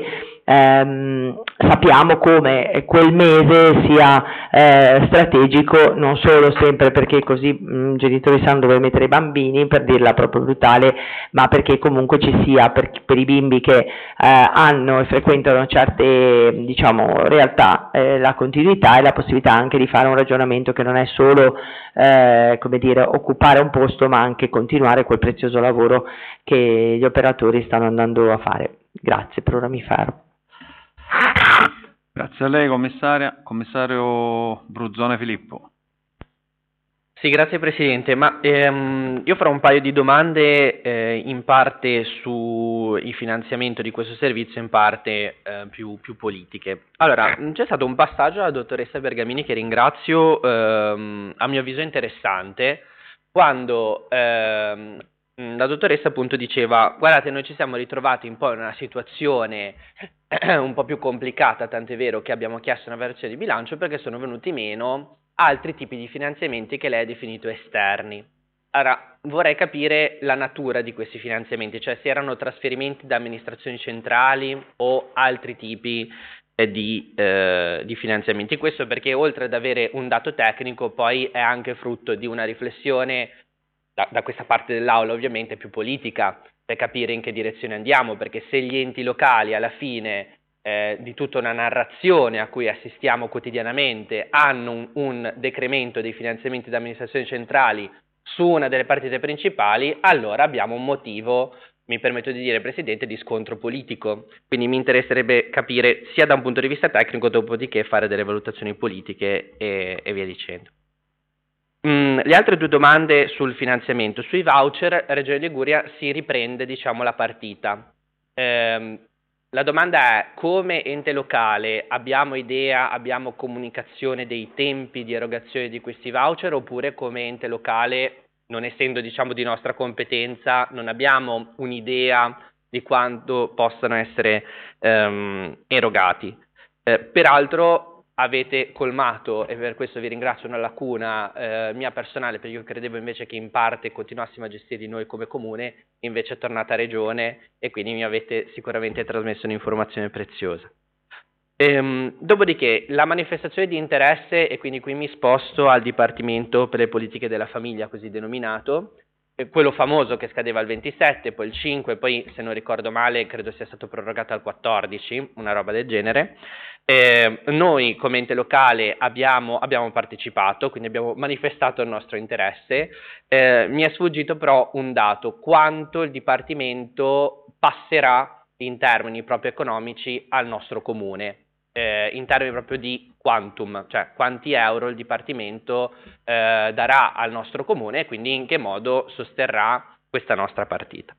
ehm, sappiamo come quel mese sia eh, strategico, non solo sempre perché così i genitori sanno dove mettere i bambini, per dirla proprio brutale, ma perché comunque ci sia per, per i bimbi che eh, hanno e frequentano certe, diciamo, realtà eh, la continuità e la possibilità anche di fare un ragionamento che non è solo eh, come dire, occupare un posto, ma anche continuare quel prezioso lavoro che gli operatori stanno andando a fare. Grazie, per ora mi fermo. Grazie a lei, commissaria. Commissario Bruzzone Filippo. Sì, grazie Presidente, ma ehm, io farò un paio di domande eh, in parte sul finanziamento di questo servizio, in parte eh, più, più politiche. Allora, c'è stato un passaggio alla dottoressa Bergamini che ringrazio, ehm, a mio avviso interessante, quando ehm, la dottoressa appunto diceva: guardate, noi ci siamo ritrovati un po' in una situazione un po' più complicata, tant'è vero che abbiamo chiesto una variazione di bilancio perché sono venuti meno altri tipi di finanziamenti che lei ha definito esterni. Allora, vorrei capire la natura di questi finanziamenti, cioè se erano trasferimenti da amministrazioni centrali o altri tipi eh, di, eh, di finanziamenti. Questo perché oltre ad avere un dato tecnico poi è anche frutto di una riflessione da, da questa parte dell'aula ovviamente più politica, per capire in che direzione andiamo, perché se gli enti locali alla fine eh, di tutta una narrazione a cui assistiamo quotidianamente hanno un, un decremento dei finanziamenti da amministrazioni centrali su una delle partite principali, allora abbiamo un motivo, mi permetto di dire Presidente, di scontro politico. Quindi mi interesserebbe capire sia da un punto di vista tecnico, dopodiché fare delle valutazioni politiche e, e via dicendo. Mm, le altre due domande sul finanziamento, sui voucher, Regione Liguria si riprende diciamo la partita. Eh, la domanda è: come ente locale abbiamo idea, abbiamo comunicazione dei tempi di erogazione di questi voucher, oppure come ente locale, non essendo diciamo di nostra competenza, non abbiamo un'idea di quando possano essere ehm, erogati? Eh, peraltro avete colmato, e per questo vi ringrazio, una lacuna eh, mia personale, perché io credevo invece che in parte continuassimo a gestirli noi come comune, invece è tornata regione e quindi mi avete sicuramente trasmesso un'informazione preziosa. Ehm, dopodiché la manifestazione di interesse, e quindi qui mi sposto al Dipartimento per le politiche della famiglia, così denominato, eh, quello famoso che scadeva il ventisette, poi il cinque, poi se non ricordo male credo sia stato prorogato al quattordici, una roba del genere. Eh, noi come ente locale abbiamo, abbiamo partecipato, quindi abbiamo manifestato il nostro interesse. Eh, mi è sfuggito però un dato: quanto il Dipartimento passerà in termini proprio economici al nostro comune, eh, in termini proprio di quantum, cioè quanti euro il Dipartimento eh, darà al nostro comune e quindi in che modo sosterrà questa nostra partita.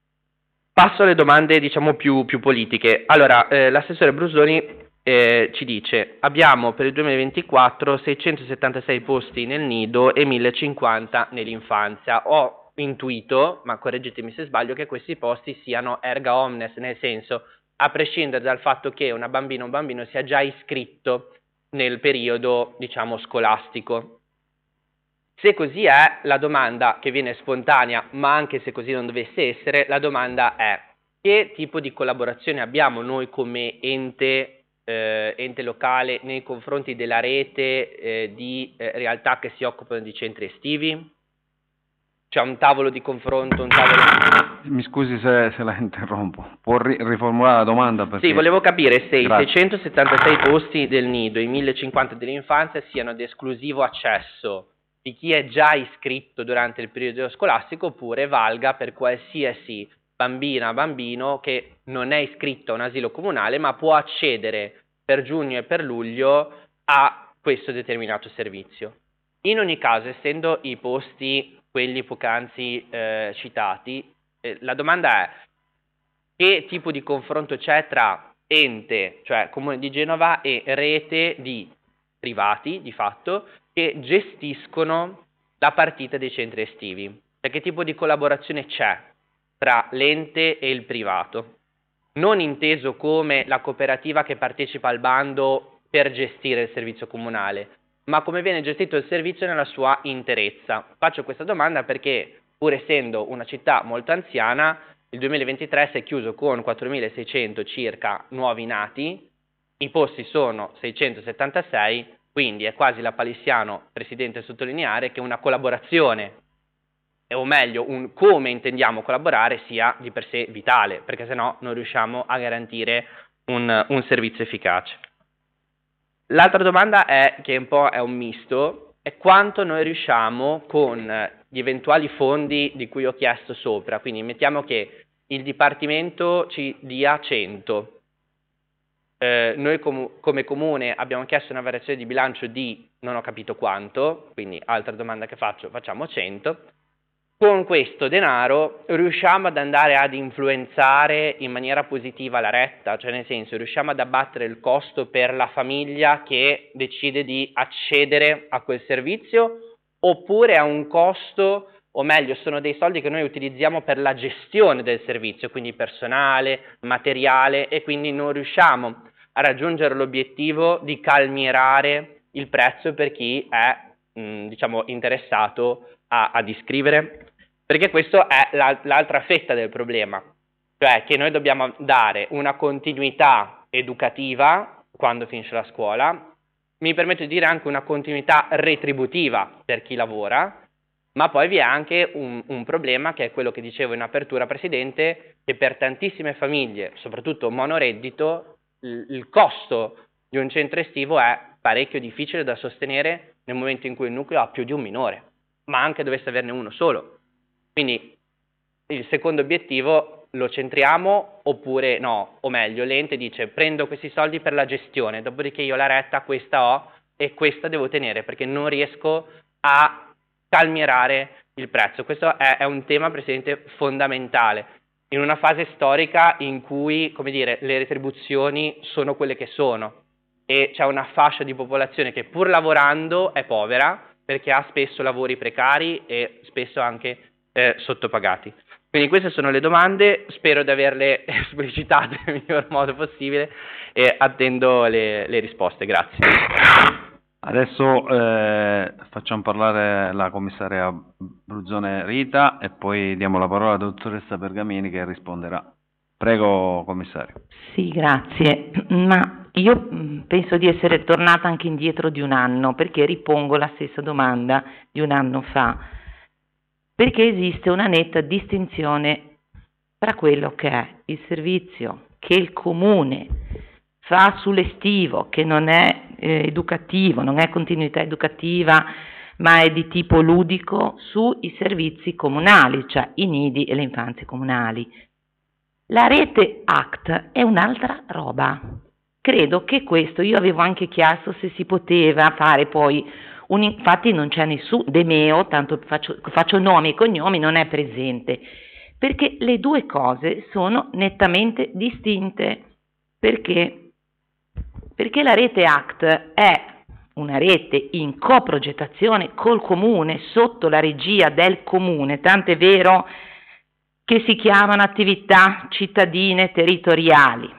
Passo alle domande diciamo più, più politiche. Allora, eh, l'assessore Brusoni Eh, ci dice: abbiamo per il duemilaventiquattro seicentosettantasei posti nel nido e millecinquanta nell'infanzia. Ho intuito, ma correggetemi se sbaglio, che questi posti siano erga omnes, nel senso, a prescindere dal fatto che una bambina o un bambino sia già iscritto nel periodo, diciamo, scolastico. Se così è, la domanda che viene spontanea, ma anche se così non dovesse essere, la domanda è: che tipo di collaborazione abbiamo noi come ente Eh, ente locale nei confronti della rete eh, di eh, realtà che si occupano di centri estivi? C'è un tavolo di confronto, un tavolo... Mi scusi se, se la interrompo, può ri- riformulare la domanda? Perché... Sì, volevo capire se Grazie. i seicentosettantasei posti del nido e i millecinquanta dell'infanzia siano di esclusivo accesso di chi è già iscritto durante il periodo scolastico, oppure valga per qualsiasi bambina, bambino che non è iscritto a un asilo comunale ma può accedere per giugno e per luglio a questo determinato servizio. In ogni caso, essendo i posti quelli poc'anzi eh, citati, eh, la domanda è: che tipo di confronto c'è tra ente, cioè Comune di Genova, e rete di privati, di fatto, che gestiscono la partita dei centri estivi? Cioè, che tipo di collaborazione c'è tra l'ente e il privato? Non inteso come la cooperativa che partecipa al bando per gestire il servizio comunale, ma come viene gestito il servizio nella sua interezza. Faccio questa domanda perché, pur essendo una città molto anziana, il duemilaventitré si è chiuso con quattromilaseicento circa nuovi nati, i posti sono seicentosettantasei, quindi è quasi lapalissiano, Presidente, sottolineare che una collaborazione, o meglio, un come intendiamo collaborare, sia di per sé vitale, perché sennò non riusciamo a garantire un, un servizio efficace. L'altra domanda è, che un po' è un misto, è quanto noi riusciamo con gli eventuali fondi di cui ho chiesto sopra, quindi mettiamo che il Dipartimento ci dia cento, eh, noi com- come Comune abbiamo chiesto una variazione di bilancio di non ho capito quanto, quindi altra domanda che faccio, facciamo cento, con questo denaro riusciamo ad andare ad influenzare in maniera positiva la retta, cioè nel senso riusciamo ad abbattere il costo per la famiglia che decide di accedere a quel servizio, oppure è un costo, o meglio sono dei soldi che noi utilizziamo per la gestione del servizio, quindi personale, materiale, e quindi non riusciamo a raggiungere l'obiettivo di calmierare il prezzo per chi è mh, diciamo interessato a, ad iscrivere? Perché questa è la, l'altra fetta del problema, cioè che noi dobbiamo dare una continuità educativa quando finisce la scuola, mi permetto di dire anche una continuità retributiva per chi lavora, ma poi vi è anche un, un problema che è quello che dicevo in apertura, Presidente, che per tantissime famiglie, soprattutto monoreddito, il, il costo di un centro estivo è parecchio difficile da sostenere nel momento in cui il nucleo ha più di un minore, ma anche dovesse averne uno solo. Quindi il secondo obiettivo lo centriamo oppure no, o meglio, l'ente dice prendo questi soldi per la gestione, dopodiché io la retta questa ho e questa devo tenere perché non riesco a calmierare il prezzo. Questo è, è un tema, Presidente, fondamentale in una fase storica in cui, come dire, le retribuzioni sono quelle che sono e c'è una fascia di popolazione che pur lavorando è povera perché ha spesso lavori precari e spesso anche eh, sottopagati. Quindi queste sono le domande, spero di averle esplicitate nel miglior modo possibile e attendo le, le risposte. Grazie. Adesso eh, facciamo parlare la commissaria Bruzzone Rita e poi diamo la parola alla dottoressa Pergamini che risponderà. Prego, commissario. Sì, grazie. Ma io penso di essere tornata anche indietro di un anno perché ripongo la stessa domanda di un anno fa. Perché esiste una netta distinzione tra quello che è il servizio che il comune fa sull'estivo, che non è eh, educativo, non è continuità educativa, ma è di tipo ludico, sui servizi comunali, cioè i nidi e le infanzie comunali. La rete A C T è un'altra roba. Credo che questo, io avevo anche chiesto se si poteva fare poi, un, infatti non c'è nessuno, De Meo, tanto faccio, faccio nomi e cognomi, non è presente, perché le due cose sono nettamente distinte. Perché? Perché la rete A C T è una rete in coprogettazione col comune, sotto la regia del comune, tant'è vero che si chiamano attività cittadine territoriali,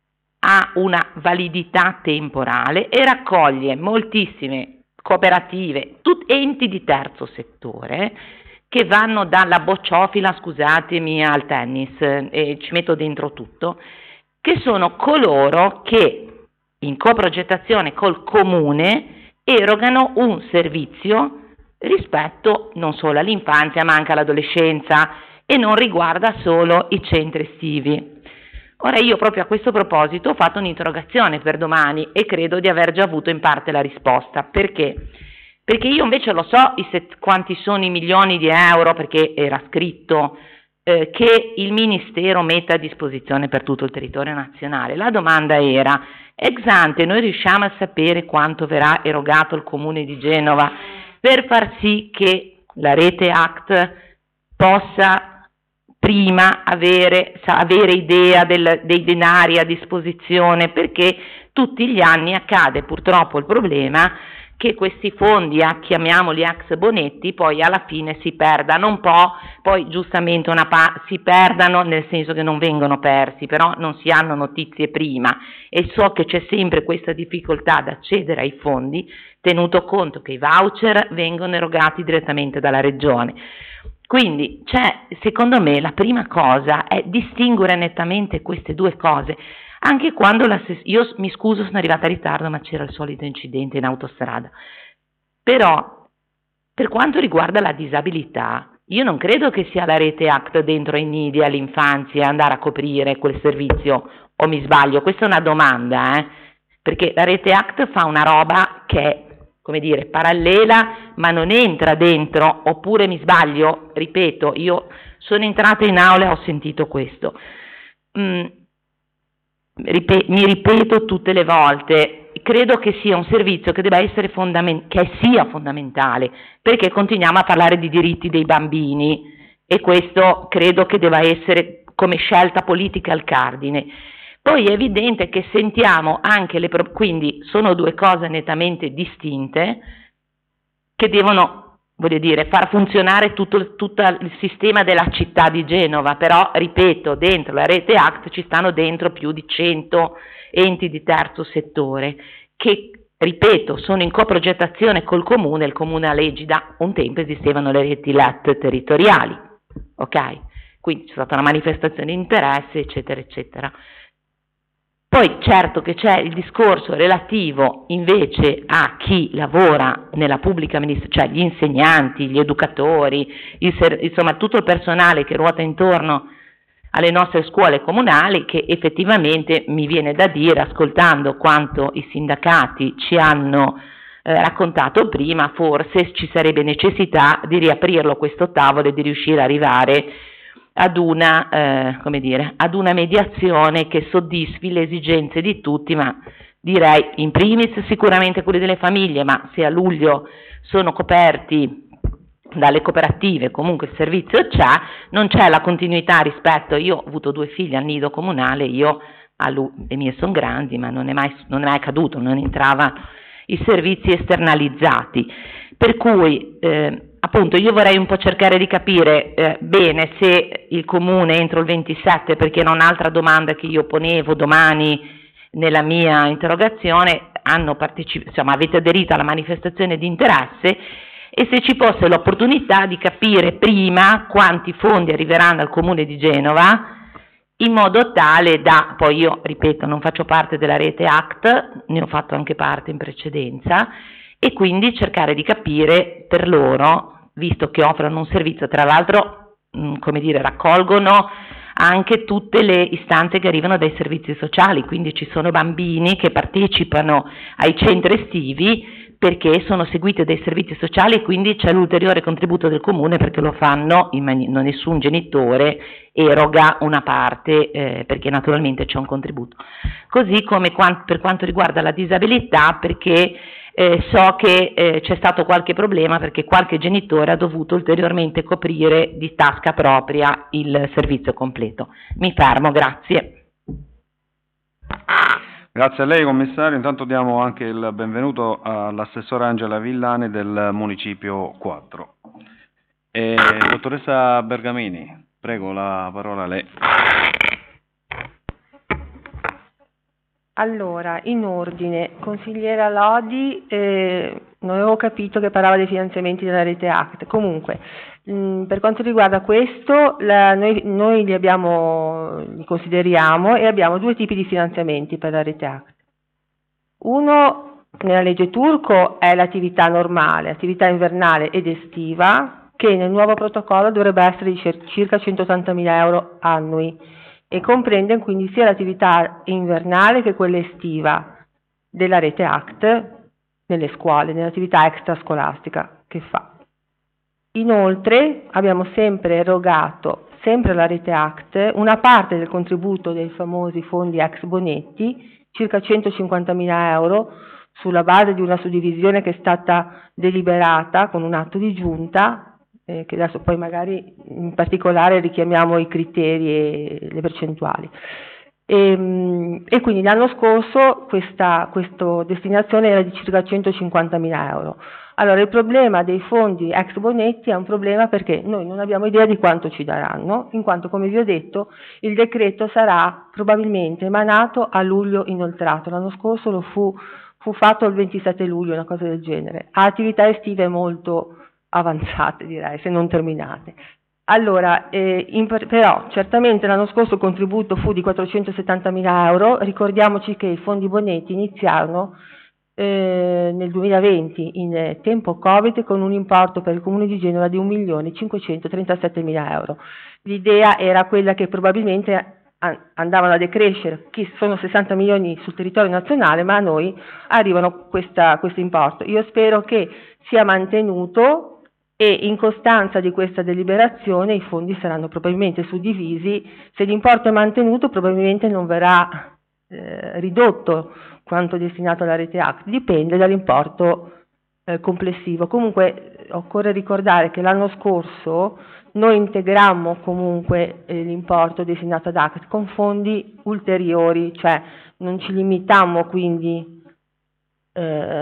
ha una validità temporale e raccoglie moltissime cooperative, tutti enti di terzo settore che vanno dalla bocciofila, scusatemi, al tennis, e ci metto dentro tutto, che sono coloro che in coprogettazione col comune erogano un servizio rispetto non solo all'infanzia ma anche all'adolescenza e non riguarda solo i centri estivi. Ora io proprio a questo proposito ho fatto un'interrogazione per domani e credo di aver già avuto in parte la risposta. Perché? Perché io invece lo so i set, quanti sono i milioni di euro, perché era scritto eh, che il Ministero mette a disposizione per tutto il territorio nazionale. La domanda era, ex ante noi riusciamo a sapere quanto verrà erogato al Comune di Genova per far sì che la rete A C T possa prima avere, sa, avere idea del, dei denari a disposizione, perché tutti gli anni accade purtroppo il problema che questi fondi, ah, chiamiamoli ex bonetti, poi alla fine si perdano un po', poi giustamente una pa- si perdano nel senso che non vengono persi, però non si hanno notizie prima e so che c'è sempre questa difficoltà ad accedere ai fondi, tenuto conto che i voucher vengono erogati direttamente dalla regione. Quindi c'è, secondo me, la prima cosa è distinguere nettamente queste due cose. Anche quando la ses- io mi scuso, sono arrivata in ritardo, ma c'era il solito incidente in autostrada. Però, per quanto riguarda la disabilità, io non credo che sia la rete A C T dentro ai nidi all'infanzia andare a coprire quel servizio, o mi sbaglio? Questa è una domanda, eh? Perché la rete A C T fa una roba che è, come dire, parallela, ma non entra dentro, oppure mi sbaglio, ripeto, io sono entrata in aula e ho sentito questo. Mm, ripet- mi ripeto tutte le volte, credo che sia un servizio che debba essere fondament- che sia fondamentale, perché continuiamo a parlare di diritti dei bambini e questo credo che debba essere come scelta politica al cardine. Poi è evidente che sentiamo anche le pro- quindi sono due cose nettamente distinte che devono, voglio dire, far funzionare tutto, tutto il sistema della città di Genova, però ripeto, dentro la rete A C T ci stanno dentro più di cento enti di terzo settore che, ripeto, sono in coprogettazione col comune, il comune a Legida, un tempo esistevano le reti L E T territoriali, ok? Quindi c'è stata una manifestazione di interesse, eccetera, eccetera. Poi certo che c'è il discorso relativo invece a chi lavora nella pubblica amministrazione, cioè gli insegnanti, gli educatori, il ser- insomma tutto il personale che ruota intorno alle nostre scuole comunali, che effettivamente mi viene da dire, ascoltando quanto i sindacati ci hanno eh, raccontato prima, forse ci sarebbe necessità di riaprirlo questo tavolo e di riuscire ad arrivare ad una, eh, come dire, ad una mediazione che soddisfi le esigenze di tutti, ma direi in primis sicuramente quelli delle famiglie, ma se a luglio sono coperti dalle cooperative, comunque il servizio c'è, non c'è la continuità rispetto, io ho avuto due figli al nido comunale, io a lui, le mie sono grandi, ma non è mai, non è mai accaduto, non entrava i servizi esternalizzati, per cui eh, appunto io vorrei un po' cercare di capire eh, bene se il Comune entro il ventisette, perché era un'altra domanda che io ponevo domani nella mia interrogazione, hanno partecipato, insomma avete aderito alla manifestazione di interesse, e se ci fosse l'opportunità di capire prima quanti fondi arriveranno al Comune di Genova, in modo tale da, poi io ripeto non faccio parte della rete A C T, ne ho fatto anche parte in precedenza, e quindi cercare di capire per loro, visto che offrono un servizio, tra l'altro, mh, come dire, raccolgono anche tutte le istanze che arrivano dai servizi sociali, quindi ci sono bambini che partecipano ai centri estivi perché sono seguiti dai servizi sociali e quindi c'è l'ulteriore contributo del Comune perché lo fanno, in mani- non nessun genitore eroga una parte eh, perché naturalmente c'è un contributo. Così come quant- per quanto riguarda la disabilità, perché Eh, so che eh, c'è stato qualche problema perché qualche genitore ha dovuto ulteriormente coprire di tasca propria il servizio completo. Mi fermo, grazie. Grazie a lei commissario, intanto diamo anche il benvenuto all'assessore Angela Villani del Municipio quattro. E, dottoressa Bergamini, prego la parola a lei. Allora, in ordine, consigliera Lodi, eh, non avevo capito che parlava dei finanziamenti della rete A C T. Comunque, mh, per quanto riguarda questo, la, noi, noi li, abbiamo, li consideriamo e abbiamo due tipi di finanziamenti per la rete A C T. Uno, nella legge Turco, è l'attività normale, attività invernale ed estiva, che nel nuovo protocollo dovrebbe essere di circa centottantamila euro annui, e comprende quindi sia l'attività invernale che quella estiva della rete A C T nelle scuole, nell'attività extrascolastica che fa. Inoltre abbiamo sempre erogato, sempre alla rete A C T, una parte del contributo dei famosi fondi ex Bonetti, circa centocinquantamila euro, sulla base di una suddivisione che è stata deliberata con un atto di giunta, Eh, che adesso poi magari in particolare richiamiamo i criteri e le percentuali. E, e quindi l'anno scorso questa, questa destinazione era di circa centocinquantamila euro. Allora il problema dei fondi ex Bonetti è un problema perché noi non abbiamo idea di quanto ci daranno, in quanto, come vi ho detto, il decreto sarà probabilmente emanato a luglio inoltrato. L'anno scorso lo fu, fu fatto il ventisette luglio, una cosa del genere. Ha attività estive molto avanzate, direi, se non terminate. Allora, eh, in, però certamente l'anno scorso il contributo fu di quattrocentosettantamila euro, ricordiamoci che i fondi Bonetti iniziarono eh, nel duemilaventi in eh, tempo Covid con un importo per il Comune di Genova di un milione cinquecentotrentassettemila euro. L'idea era quella che probabilmente andavano a decrescere, che sono sessanta milioni sul territorio nazionale, ma a noi arrivano questa, questo importo. Io spero che sia mantenuto e in costanza di questa deliberazione i fondi saranno probabilmente suddivisi. Se l'importo è mantenuto probabilmente non verrà eh, ridotto quanto destinato alla rete A C T, dipende dall'importo eh, complessivo. Comunque occorre ricordare che l'anno scorso noi integrammo comunque eh, l'importo destinato ad A C T con fondi ulteriori, cioè non ci limitammo quindi eh,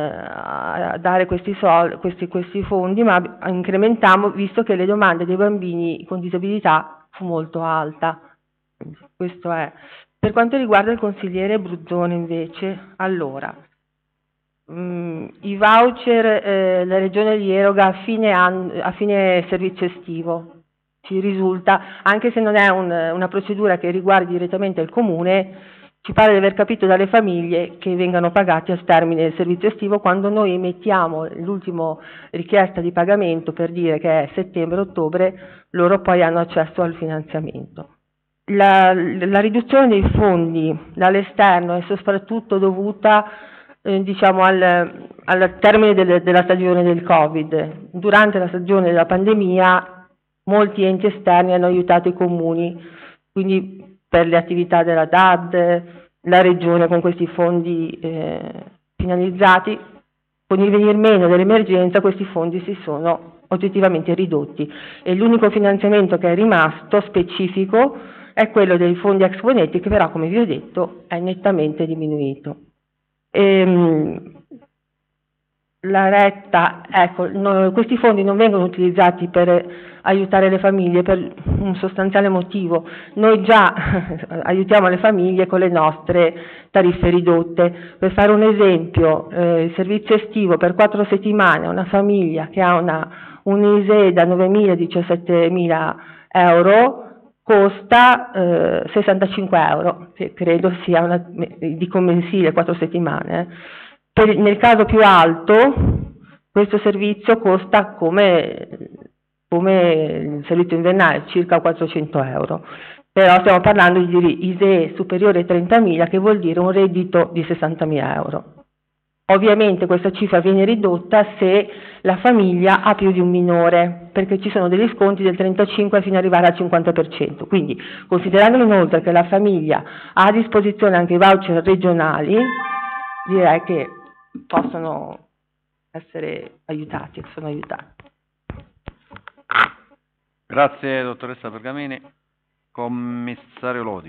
a dare questi, sol- questi, questi fondi, ma incrementammo visto che le domande dei bambini con disabilità fu molto alta. Questo è. Per quanto riguarda il consigliere Bruzzone invece, allora, mh, i voucher eh, la Regione li eroga a fine, anno, a fine servizio estivo. Ci risulta, anche se non è un, una procedura che riguardi direttamente il Comune, ci pare di aver capito dalle famiglie che vengano pagati al termine del servizio estivo, quando noi emettiamo l'ultima richiesta di pagamento per dire che è settembre-ottobre, loro poi hanno accesso al finanziamento. La, la riduzione dei fondi dall'esterno è soprattutto dovuta eh, diciamo al, al termine del, della stagione del Covid. Durante la stagione della pandemia molti enti esterni hanno aiutato i comuni, quindi per le attività della D A D, la Regione con questi fondi eh, finalizzati. Con il venir meno dell'emergenza questi fondi si sono oggettivamente ridotti e l'unico finanziamento che è rimasto specifico è quello dei fondi Exponetti, che però, come vi ho detto, è nettamente diminuito. Ehm, la retta, ecco, no, questi fondi non vengono utilizzati per aiutare le famiglie per un sostanziale motivo. Noi già aiutiamo le famiglie con le nostre tariffe ridotte. Per fare un esempio, eh, il servizio estivo per quattro settimane, una famiglia che ha una, un I S E E da novemila diciassettemila euro costa eh, sessantacinque euro, che credo sia una, dico mensile, quattro settimane. Eh. Per, nel caso più alto, questo servizio costa come, come il servizio invernale, circa quattrocento euro. Però stiamo parlando di I S E E superiore ai trentamila, che vuol dire un reddito di sessantamila euro. Ovviamente questa cifra viene ridotta se la famiglia ha più di un minore, perché ci sono degli sconti del trentacinque fino ad arrivare al cinquanta per cento. Quindi, considerando inoltre che la famiglia ha a disposizione anche i voucher regionali, direi che possono essere aiutati, sono aiutati. Grazie dottoressa Pergamini. Commissario Lodi.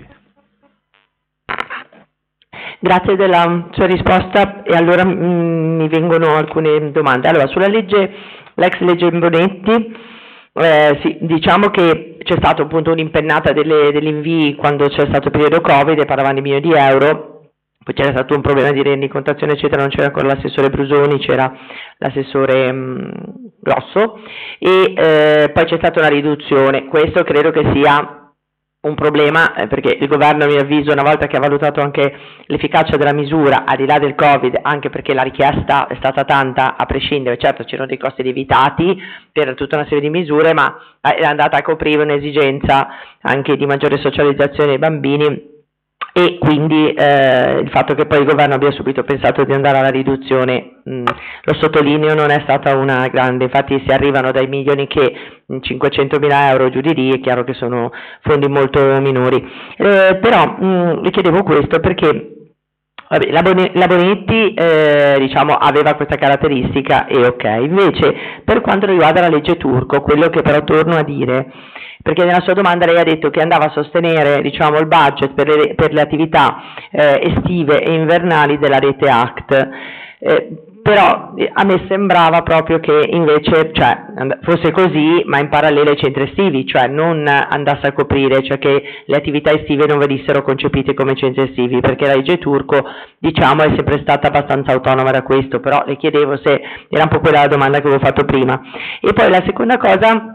Grazie della sua risposta e allora mh, mi vengono alcune domande. Allora, sulla legge, l'ex legge Bonetti, eh, sì, diciamo che c'è stata appunto un'impennata delle, degli invii quando c'è stato il periodo Covid e parlavano di milioni di euro, poi c'era stato un problema di rendicontazione eccetera, non c'era ancora l'assessore Brusoni, c'era l'assessore mh, Grosso e eh, poi c'è stata una riduzione. Questo credo che sia un problema eh, perché il governo, a mio avviso, una volta che ha valutato anche l'efficacia della misura, al di là del Covid, anche perché la richiesta è stata tanta a prescindere, certo c'erano dei costi lievitati per tutta una serie di misure, ma è andata a coprire un'esigenza anche di maggiore socializzazione ai bambini e quindi eh, il fatto che poi il governo abbia subito pensato di andare alla riduzione, mh, lo sottolineo, non è stata una grande, infatti si arrivano dai milioni che cinquecentomila euro giù di lì, è chiaro che sono fondi molto minori, eh, però mh, le chiedevo questo perché vabbè, la, Bone, la Bonetti eh, diciamo aveva questa caratteristica e ok, invece per quanto riguarda la legge Turco, quello che però torno a dire, perché nella sua domanda lei ha detto che andava a sostenere diciamo il budget per le, per le attività eh, estive e invernali della rete A C T, eh, però a me sembrava proprio che invece cioè, fosse così, ma in parallelo ai centri estivi, cioè non andasse a coprire, cioè che le attività estive non venissero concepite come centri estivi, perché la legge Turco diciamo è sempre stata abbastanza autonoma da questo, però le chiedevo se era un po' quella la domanda che avevo fatto prima. E poi la seconda cosa,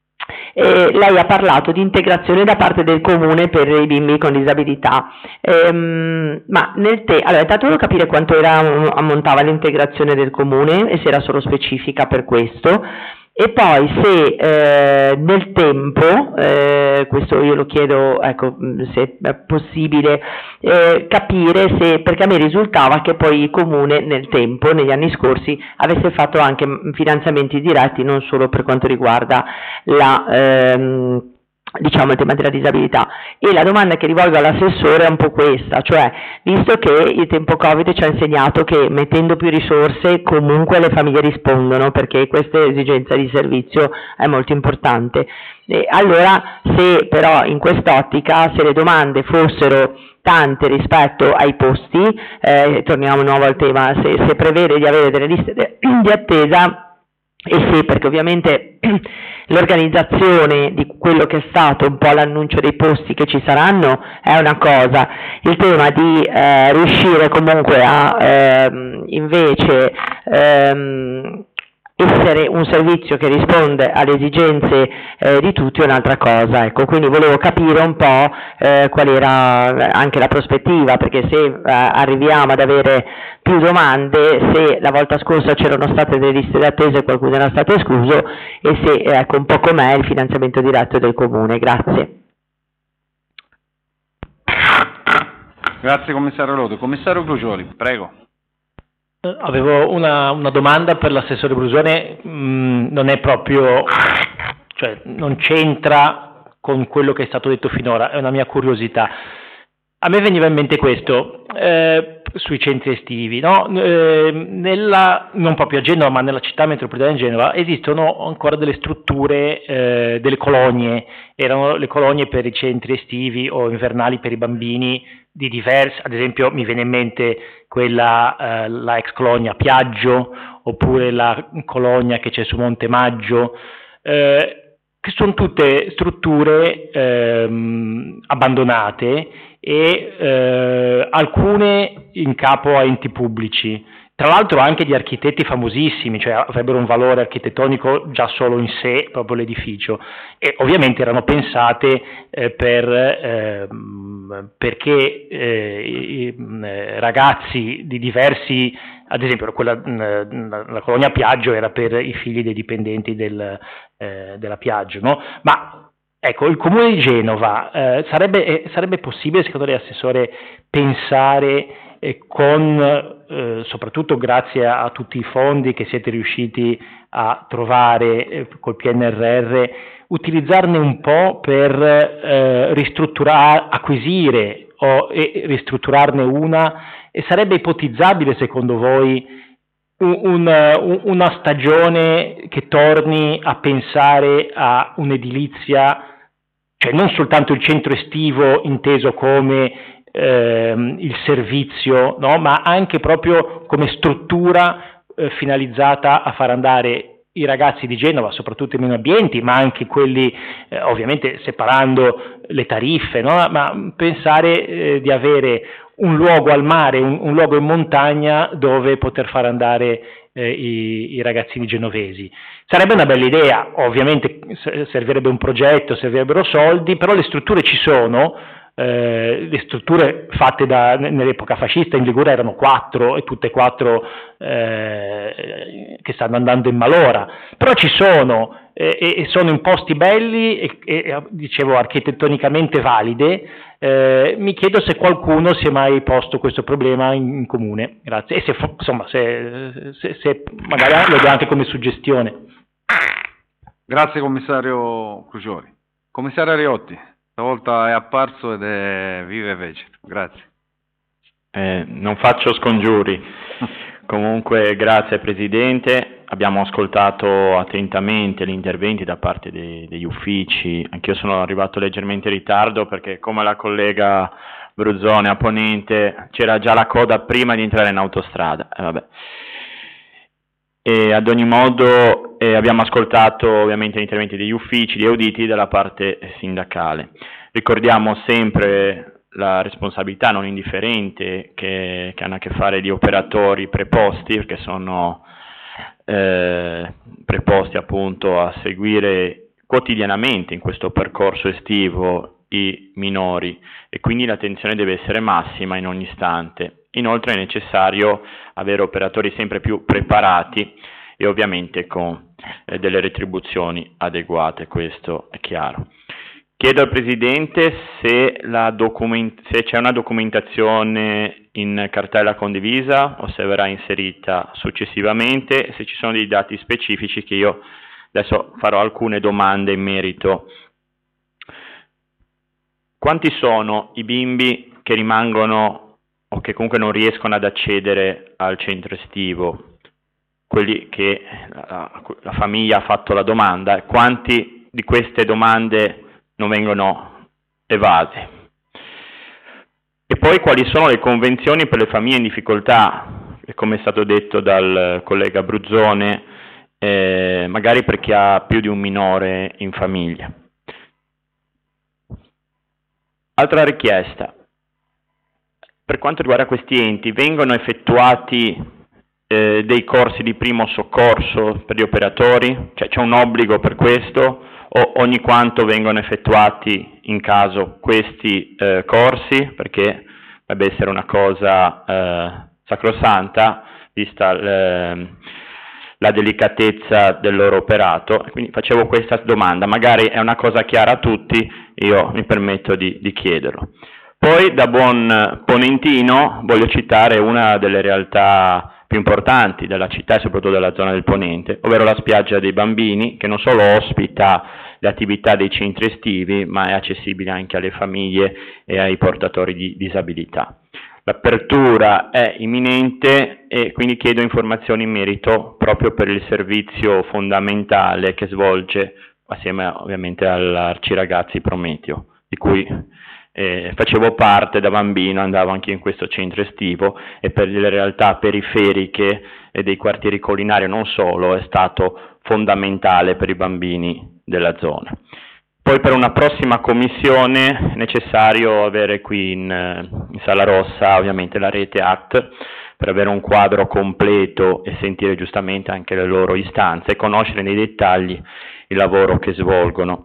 Eh, lei ha parlato di integrazione da parte del comune per i bimbi con disabilità, ehm, ma nel te- allora intanto volevo capire quanto era, ammontava l'integrazione del comune e se era solo specifica per questo, e poi se eh, nel tempo, eh, questo io lo chiedo, ecco, se è possibile eh, capire se, perché a me risultava che poi il comune nel tempo, negli anni scorsi, avesse fatto anche finanziamenti diretti non solo per quanto riguarda la ehm, diciamo il tema della disabilità. E la domanda che rivolgo all'assessore è un po' questa, cioè visto che il tempo Covid ci ha insegnato che mettendo più risorse comunque le famiglie rispondono, perché questa esigenza di servizio è molto importante, e allora se però in quest'ottica, se le domande fossero tante rispetto ai posti, eh, torniamo di nuovo al tema, se, se prevede di avere delle liste de- di attesa, e sì, perché ovviamente l'organizzazione di quello che è stato un po' l'annuncio dei posti che ci saranno è una cosa, il tema di eh, riuscire comunque a ehm, invece ehm, essere un servizio che risponde alle esigenze eh, di tutti è un'altra cosa, ecco, quindi volevo capire un po' eh, qual era anche la prospettiva, perché se eh, arriviamo ad avere più domande, se la volta scorsa c'erano state delle liste d'attesa e qualcuno era stato escluso, e se ecco un po' com'è il finanziamento diretto del Comune. Grazie. Grazie commissario Lodo. Commissario Crucioli, prego. Avevo una, una domanda per l'assessore Brusone, mh, non è proprio, cioè non c'entra con quello che è stato detto finora, è una mia curiosità. A me veniva in mente questo, eh, sui centri estivi, no? Eh, nella, non proprio a Genova, ma nella città metropolitana di Genova, esistono ancora delle strutture, eh, delle colonie, erano le colonie per i centri estivi o invernali per i bambini di diversi, ad esempio mi viene in mente quella, eh, la ex colonia Piaggio, oppure la colonia che c'è su Monte Maggio, eh, che sono tutte strutture ehm, abbandonate e eh, alcune in capo a enti pubblici, tra l'altro anche di architetti famosissimi, cioè avrebbero un valore architettonico già solo in sé, proprio l'edificio, e ovviamente erano pensate eh, per, eh, perché eh, i, i ragazzi di diversi, ad esempio quella, la colonia Piaggio era per i figli dei dipendenti del, eh, della Piaggio, no? Ma ecco, il Comune di Genova, eh, sarebbe, eh, sarebbe possibile, secondo lei, Assessore, pensare eh, con, eh, soprattutto grazie a, a tutti i fondi che siete riusciti a trovare eh, col P N R R, utilizzarne un po' per eh, ristrutturare, acquisire o e ristrutturarne una, e sarebbe ipotizzabile, secondo voi, un, un, una stagione che torni a pensare a un'edilizia, cioè non soltanto il centro estivo inteso come ehm, il servizio, no? Ma anche proprio come struttura eh, finalizzata a far andare i ragazzi di Genova, soprattutto i meno abbienti, ma anche quelli, eh, ovviamente separando le tariffe, no? Ma pensare eh, di avere un luogo al mare, un, un luogo in montagna dove poter far andare eh, i, i ragazzini genovesi. Sarebbe una bella idea, ovviamente servirebbe un progetto, servirebbero soldi, però le strutture ci sono, eh, le strutture fatte da, nell'epoca fascista in Liguria erano quattro e tutte e quattro eh, che stanno andando in malora, però ci sono eh, e sono in posti belli e, e dicevo architettonicamente valide. Eh, mi chiedo se qualcuno si è mai posto questo problema in, in comune, grazie, e se insomma se, se, se magari lo do anche come suggestione. Grazie commissario Crucioli. Commissario Ariotti, stavolta è apparso ed è vivo e vegeto, grazie. Eh, non faccio scongiuri, comunque grazie Presidente, abbiamo ascoltato attentamente gli interventi da parte dei, degli uffici, anch'io sono arrivato leggermente in ritardo perché come la collega Bruzzone a Ponente c'era già la coda prima di entrare in autostrada, eh, vabbè. E ad ogni modo eh, abbiamo ascoltato ovviamente gli interventi degli uffici, gli auditi dalla parte sindacale. Ricordiamo sempre la responsabilità non indifferente che, che hanno a che fare gli operatori preposti, perché sono eh, preposti appunto a seguire quotidianamente in questo percorso estivo i minori e quindi l'attenzione deve essere massima in ogni istante. Inoltre è necessario avere operatori sempre più preparati e ovviamente con eh, delle retribuzioni adeguate, questo è chiaro. Chiedo al Presidente se, la document- se c'è una documentazione in cartella condivisa o se verrà inserita successivamente, e se ci sono dei dati specifici che io adesso farò alcune domande in merito. Quanti sono i bimbi che rimangono o che comunque non riescono ad accedere al centro estivo, quelli che la, la famiglia ha fatto la domanda, e quanti di queste domande non vengono evase? E poi quali sono le convenzioni per le famiglie in difficoltà, e come è stato detto dal collega Bruzzone, eh, magari per chi ha più di un minore in famiglia. Altra richiesta. Per quanto riguarda questi enti, vengono effettuati eh, dei corsi di primo soccorso per gli operatori? Cioè c'è un obbligo per questo? O ogni quanto vengono effettuati in caso questi eh, corsi? Perché dovrebbe essere una cosa eh, sacrosanta, vista l, la delicatezza del loro operato. Quindi facevo questa domanda, magari è una cosa chiara a tutti, io mi permetto di, di chiederlo. Poi, da buon ponentino, voglio citare una delle realtà più importanti della città e soprattutto della zona del Ponente, ovvero la spiaggia dei bambini, che non solo ospita le attività dei centri estivi, ma è accessibile anche alle famiglie e ai portatori di disabilità. L'apertura è imminente e quindi chiedo informazioni in merito proprio per il servizio fondamentale che svolge assieme ovviamente all'Arciragazzi Prometeo, di cui eh, facevo parte da bambino, andavo anche in questo centro estivo e per le realtà periferiche e dei quartieri collinari non solo è stato fondamentale per i bambini della zona. Poi per una prossima commissione è necessario avere qui in, in Sala Rossa ovviamente la rete A C T per avere un quadro completo e sentire giustamente anche le loro istanze e conoscere nei dettagli il lavoro che svolgono.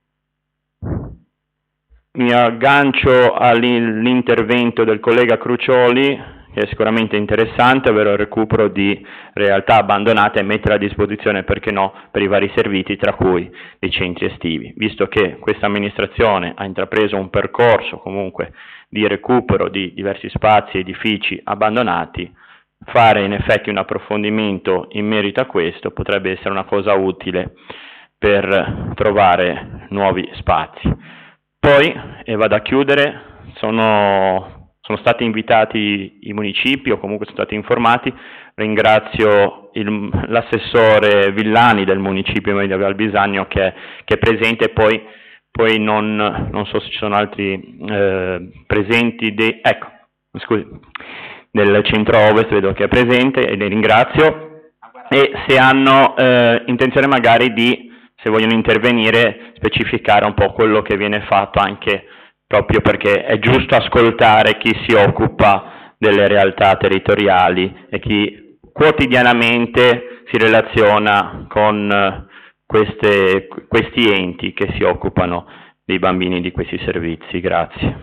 Mi aggancio all'intervento del collega Crucioli, che è sicuramente interessante, ovvero il recupero di realtà abbandonate e mettere a disposizione, perché no, per i vari servizi, tra cui i centri estivi. Visto che questa amministrazione ha intrapreso un percorso comunque di recupero di diversi spazi e edifici abbandonati, fare in effetti un approfondimento in merito a questo potrebbe essere una cosa utile per trovare nuovi spazi. Poi, e vado a chiudere, sono, sono stati invitati i municipi o comunque sono stati informati, ringrazio il, l'assessore Villani del municipio di Albisagno che, che è presente, poi, poi non, non so se ci sono altri eh, presenti, de, ecco, scusi, del centro ovest vedo che è presente e li ringrazio, e se hanno eh, intenzione magari di, se vogliono intervenire, specificare un po' quello che viene fatto, anche proprio perché è giusto ascoltare chi si occupa delle realtà territoriali e chi quotidianamente si relaziona con queste, questi enti che si occupano dei bambini di questi servizi. Grazie.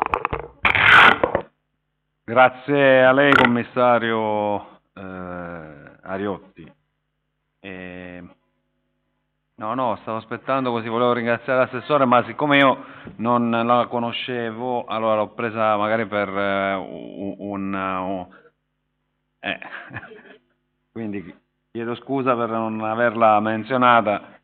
Grazie a lei, commissario eh, Ariotti. E... No, no, stavo aspettando, così volevo ringraziare l'assessore, ma siccome io non la conoscevo, allora l'ho presa magari per eh, un... un, un eh. Quindi chiedo scusa per non averla menzionata,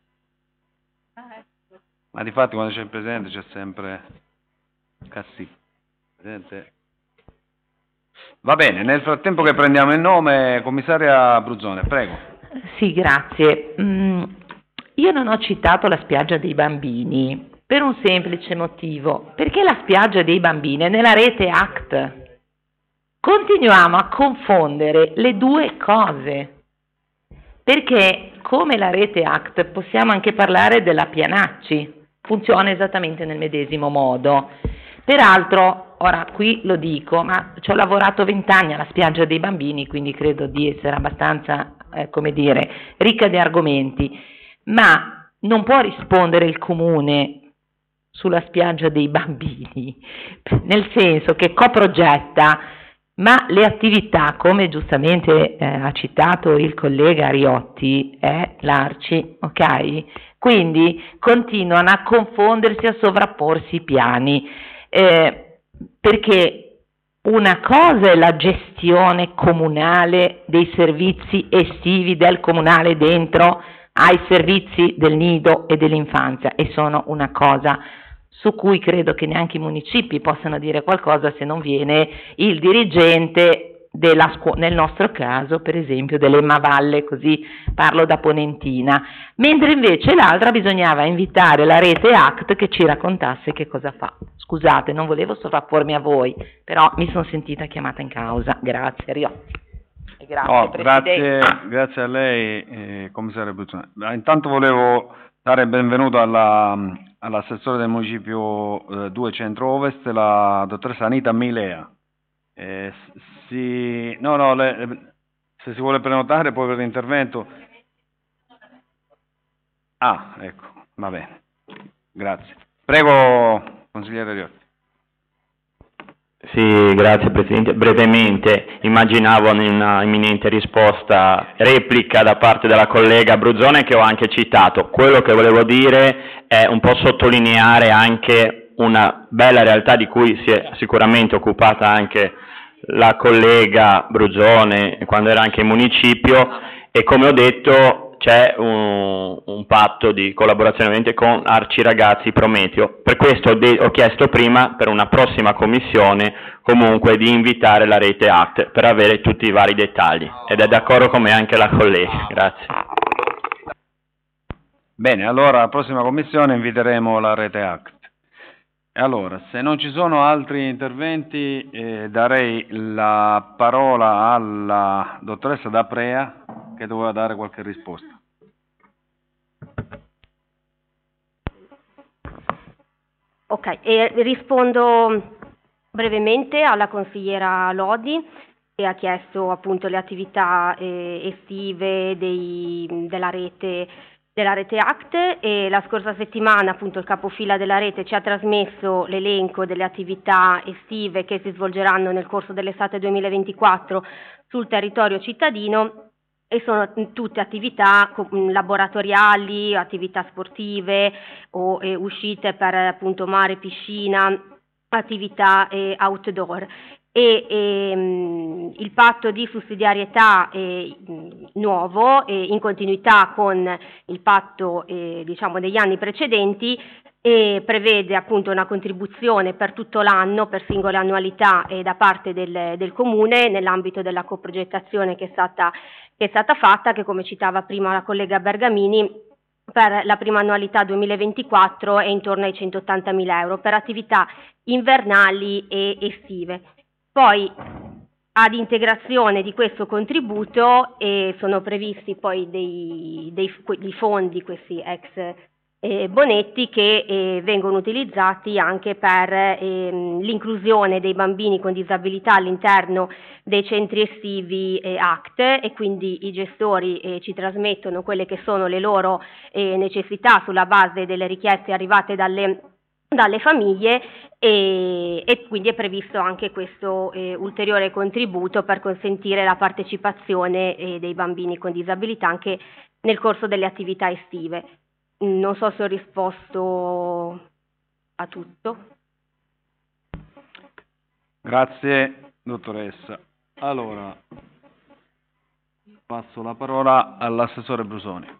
ma di fatti quando c'è il Presidente c'è sempre Cassi. Presidente. Va bene, nel frattempo che prendiamo il nome, commissaria Bruzzone, prego. Sì, grazie. Mm. Io non ho citato la spiaggia dei bambini per un semplice motivo, perché la spiaggia dei bambini è nella rete A C T. Continuiamo a confondere le due cose, perché come la rete A C T possiamo anche parlare della Pianacci, funziona esattamente nel medesimo modo. Peraltro, ora qui lo dico, ma ci ho lavorato vent'anni alla spiaggia dei bambini, quindi credo di essere abbastanza, eh, come dire, ricca di argomenti. Ma non può rispondere il comune sulla spiaggia dei bambini, nel senso che coprogetta, ma le attività, come giustamente eh, ha citato il collega Ariotti, è l'Arci, ok? Quindi continuano a confondersi, a sovrapporsi i piani, eh, perché una cosa è la gestione comunale dei servizi estivi del comunale dentro ai servizi del nido e dell'infanzia, e sono una cosa su cui credo che neanche i municipi possano dire qualcosa se non viene il dirigente della scuola, nel nostro caso per esempio dell'Emma Valle, così parlo da ponentina, mentre invece l'altra bisognava invitare la rete A C T che ci raccontasse che cosa fa. Scusate, non volevo sovrappormi a voi, però mi sono sentita chiamata in causa. Grazie, Riotti. Grazie, oh, grazie, grazie a lei, eh, commissario Bruzzone. Intanto volevo dare il benvenuto alla, all'assessore del municipio eh, due Centro Ovest, la dottoressa Anita Milea. Eh, si, no, no, le, se si vuole prenotare poi per l'intervento. Ah, ecco, va bene, grazie. Prego, consigliere Riotti. Sì, grazie Presidente. Brevemente, immaginavo una imminente risposta, replica da parte della collega Bruzzone che ho anche citato. Quello che volevo dire è un po' sottolineare anche una bella realtà di cui si è sicuramente occupata anche la collega Bruzzone quando era anche in municipio, e come ho detto c'è un, un patto di collaborazione ovviamente con Arci Ragazzi Prometeo. Per questo ho, de- ho chiesto prima, per una prossima commissione, comunque di invitare la rete A C T per avere tutti i vari dettagli, ed è d'accordo con me anche la collega. Grazie. Bene, allora alla prossima commissione inviteremo la rete A C T. E allora, se non ci sono altri interventi, eh, darei la parola alla dottoressa D'Aprea, che doveva dare qualche risposta. Ok, e rispondo brevemente alla consigliera Lodi, che ha chiesto appunto le attività eh, estive dei, della rete della rete A C T, e la scorsa settimana appunto il capofila della rete ci ha trasmesso l'elenco delle attività estive che si svolgeranno nel corso dell'estate duemilaventiquattro sul territorio cittadino, e sono tutte attività laboratoriali, attività sportive o eh, uscite per appunto mare, piscina, attività eh, outdoor. E, e mh, il patto di sussidiarietà è mh, nuovo, e in continuità con il patto eh, diciamo degli anni precedenti, e prevede appunto una contribuzione per tutto l'anno, per singole annualità, eh, da parte del, del Comune nell'ambito della coprogettazione che è stata che è stata fatta, che come citava prima la collega Bergamini, per la prima annualità duemilaventiquattro è intorno ai centottantamila euro per attività invernali e estive. Poi ad integrazione di questo contributo eh, sono previsti poi dei, dei, dei fondi, questi ex eh, bonetti, che eh, vengono utilizzati anche per eh, l'inclusione dei bambini con disabilità all'interno dei centri estivi eh, A C T, e quindi i gestori eh, ci trasmettono quelle che sono le loro eh, necessità sulla base delle richieste arrivate dalle dalle famiglie, e, e quindi è previsto anche questo eh, ulteriore contributo per consentire la partecipazione eh, dei bambini con disabilità anche nel corso delle attività estive. Non so se ho risposto a tutto. Grazie dottoressa. Allora passo la parola all'assessore Brusoni.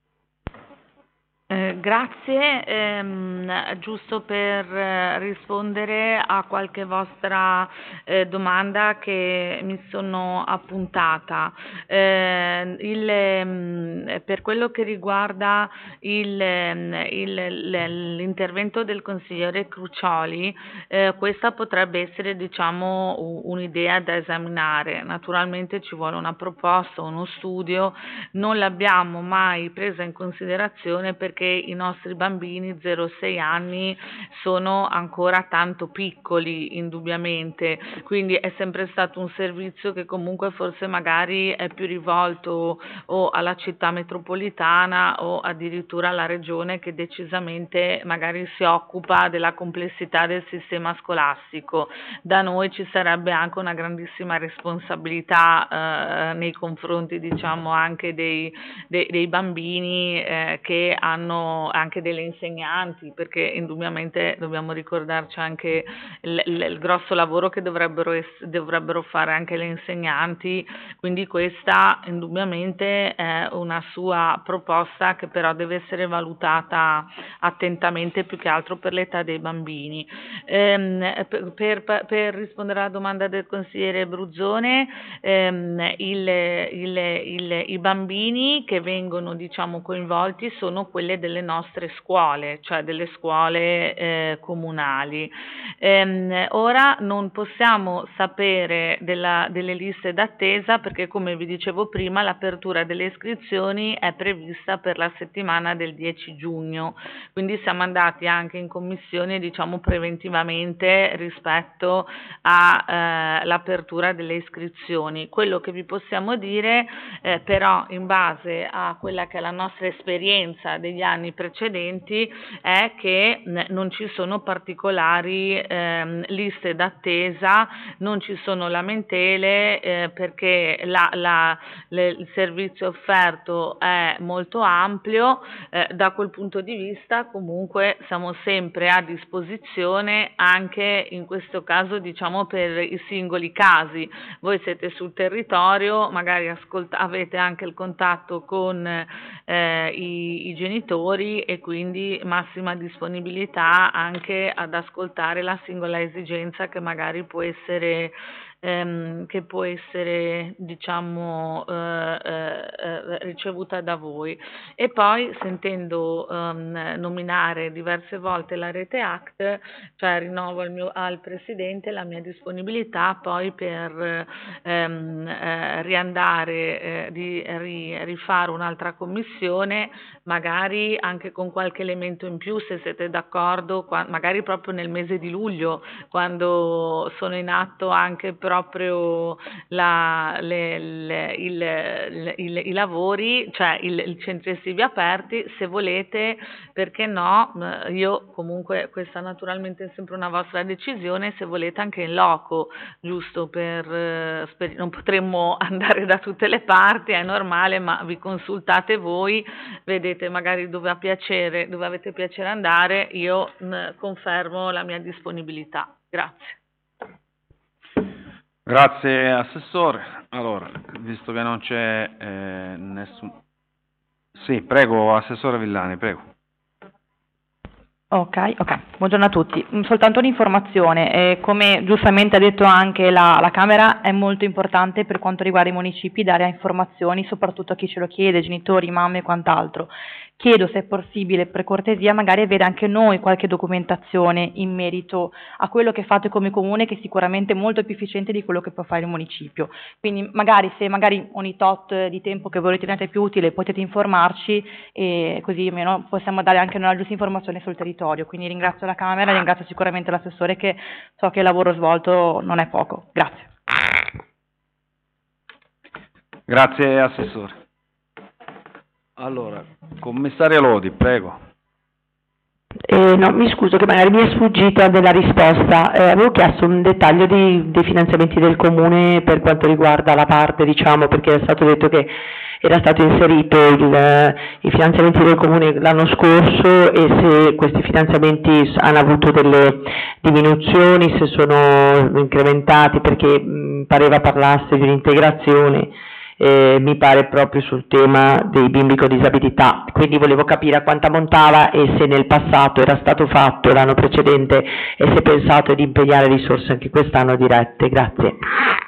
Eh, grazie, ehm, giusto per eh, rispondere a qualche vostra eh, domanda che mi sono appuntata. Eh, il, ehm, per quello che riguarda il, il, l'intervento del consigliere Crucioli, eh, questa potrebbe essere, diciamo, un'idea da esaminare. Naturalmente ci vuole una proposta, uno studio, non l'abbiamo mai presa in considerazione perché che i nostri bambini zero sei anni sono ancora tanto piccoli, indubbiamente, quindi è sempre stato un servizio che comunque forse magari è più rivolto o alla città metropolitana o addirittura alla regione, che decisamente magari si occupa della complessità del sistema scolastico. Da noi ci sarebbe anche una grandissima responsabilità eh, nei confronti, diciamo, anche dei, dei, dei bambini eh, che hanno anche delle insegnanti, perché indubbiamente dobbiamo ricordarci anche il, il, il grosso lavoro che dovrebbero, es- dovrebbero fare anche le insegnanti, quindi questa indubbiamente è una sua proposta che però deve essere valutata attentamente, più che altro per l'età dei bambini. Ehm, per, per, per rispondere alla domanda del consigliere Bruzzone, ehm, il, il, il, i bambini che vengono, diciamo, coinvolti sono quelle delle nostre scuole, cioè delle scuole eh, comunali. Ehm, ora non possiamo sapere della, delle liste d'attesa perché, come vi dicevo prima, l'apertura delle iscrizioni è prevista per la settimana del dieci giugno, quindi siamo andati anche in commissione, diciamo, preventivamente rispetto all'apertura eh, delle iscrizioni. Quello che vi possiamo dire eh, però, in base a quella che è la nostra esperienza degli anni precedenti, è che non ci sono particolari ehm, liste d'attesa, non ci sono lamentele eh, perché la, la, le, il servizio offerto è molto ampio. Eh, da quel punto di vista comunque siamo sempre a disposizione anche in questo caso, diciamo, per i singoli casi. Voi siete sul territorio, magari ascolta, avete anche il contatto con eh, i, i genitori e quindi massima disponibilità anche ad ascoltare la singola esigenza che magari può essere ehm, che può essere diciamo eh, eh, ricevuta da voi. E poi, sentendo ehm, nominare diverse volte la Rete Act, cioè rinnovo al, mio, al Presidente la mia disponibilità poi per ehm, eh, riandare eh, di ri, rifare un'altra commissione, magari anche con qualche elemento in più, se siete d'accordo, qua, magari proprio nel mese di luglio, quando sono in atto anche proprio la, le, le, il, il, il, i lavori, cioè il, i centri estivi aperti, se volete, perché no, io comunque, questa naturalmente è sempre una vostra decisione, se volete anche in loco, giusto per, per non potremmo andare da tutte le parti, è normale, ma vi consultate voi, vedete magari dove ha piacere, dove avete piacere andare, io mh, confermo la mia disponibilità. Grazie. Grazie Assessore. Allora, visto che non c'è eh, nessun... Sì, prego Assessore Villani, prego. Ok, ok. Buongiorno a tutti. Soltanto un'informazione, eh, come giustamente ha detto anche la, la Camera, è molto importante per quanto riguarda i municipi dare informazioni, soprattutto a chi ce lo chiede, genitori, mamme e quant'altro. Chiedo, se è possibile, per cortesia, magari avere anche noi qualche documentazione in merito a quello che fate come comune, che sicuramente è molto più efficiente di quello che può fare il municipio. Quindi magari, se magari ogni tot di tempo che voi ritenete più utile, potete informarci, e così almeno possiamo dare anche noi la giusta informazione sul territorio. Quindi ringrazio la Camera, ringrazio sicuramente l'assessore, che so che il lavoro svolto non è poco. Grazie. Grazie Assessore. Allora, Commissario Lodi, prego. Eh, no, mi scuso che magari mi è sfuggita della risposta. Eh, avevo chiesto un dettaglio di, dei finanziamenti del Comune per quanto riguarda la parte, diciamo, perché è stato detto che era stato inserito il, i finanziamenti del Comune l'anno scorso, e se questi finanziamenti hanno avuto delle diminuzioni, se sono incrementati, perché mh, pareva parlasse di un'integrazione. Eh, mi pare proprio sul tema dei bimbi con disabilità, quindi volevo capire a quanto ammontava e se nel passato era stato fatto l'anno precedente e se pensate di impegnare risorse anche quest'anno dirette. Grazie.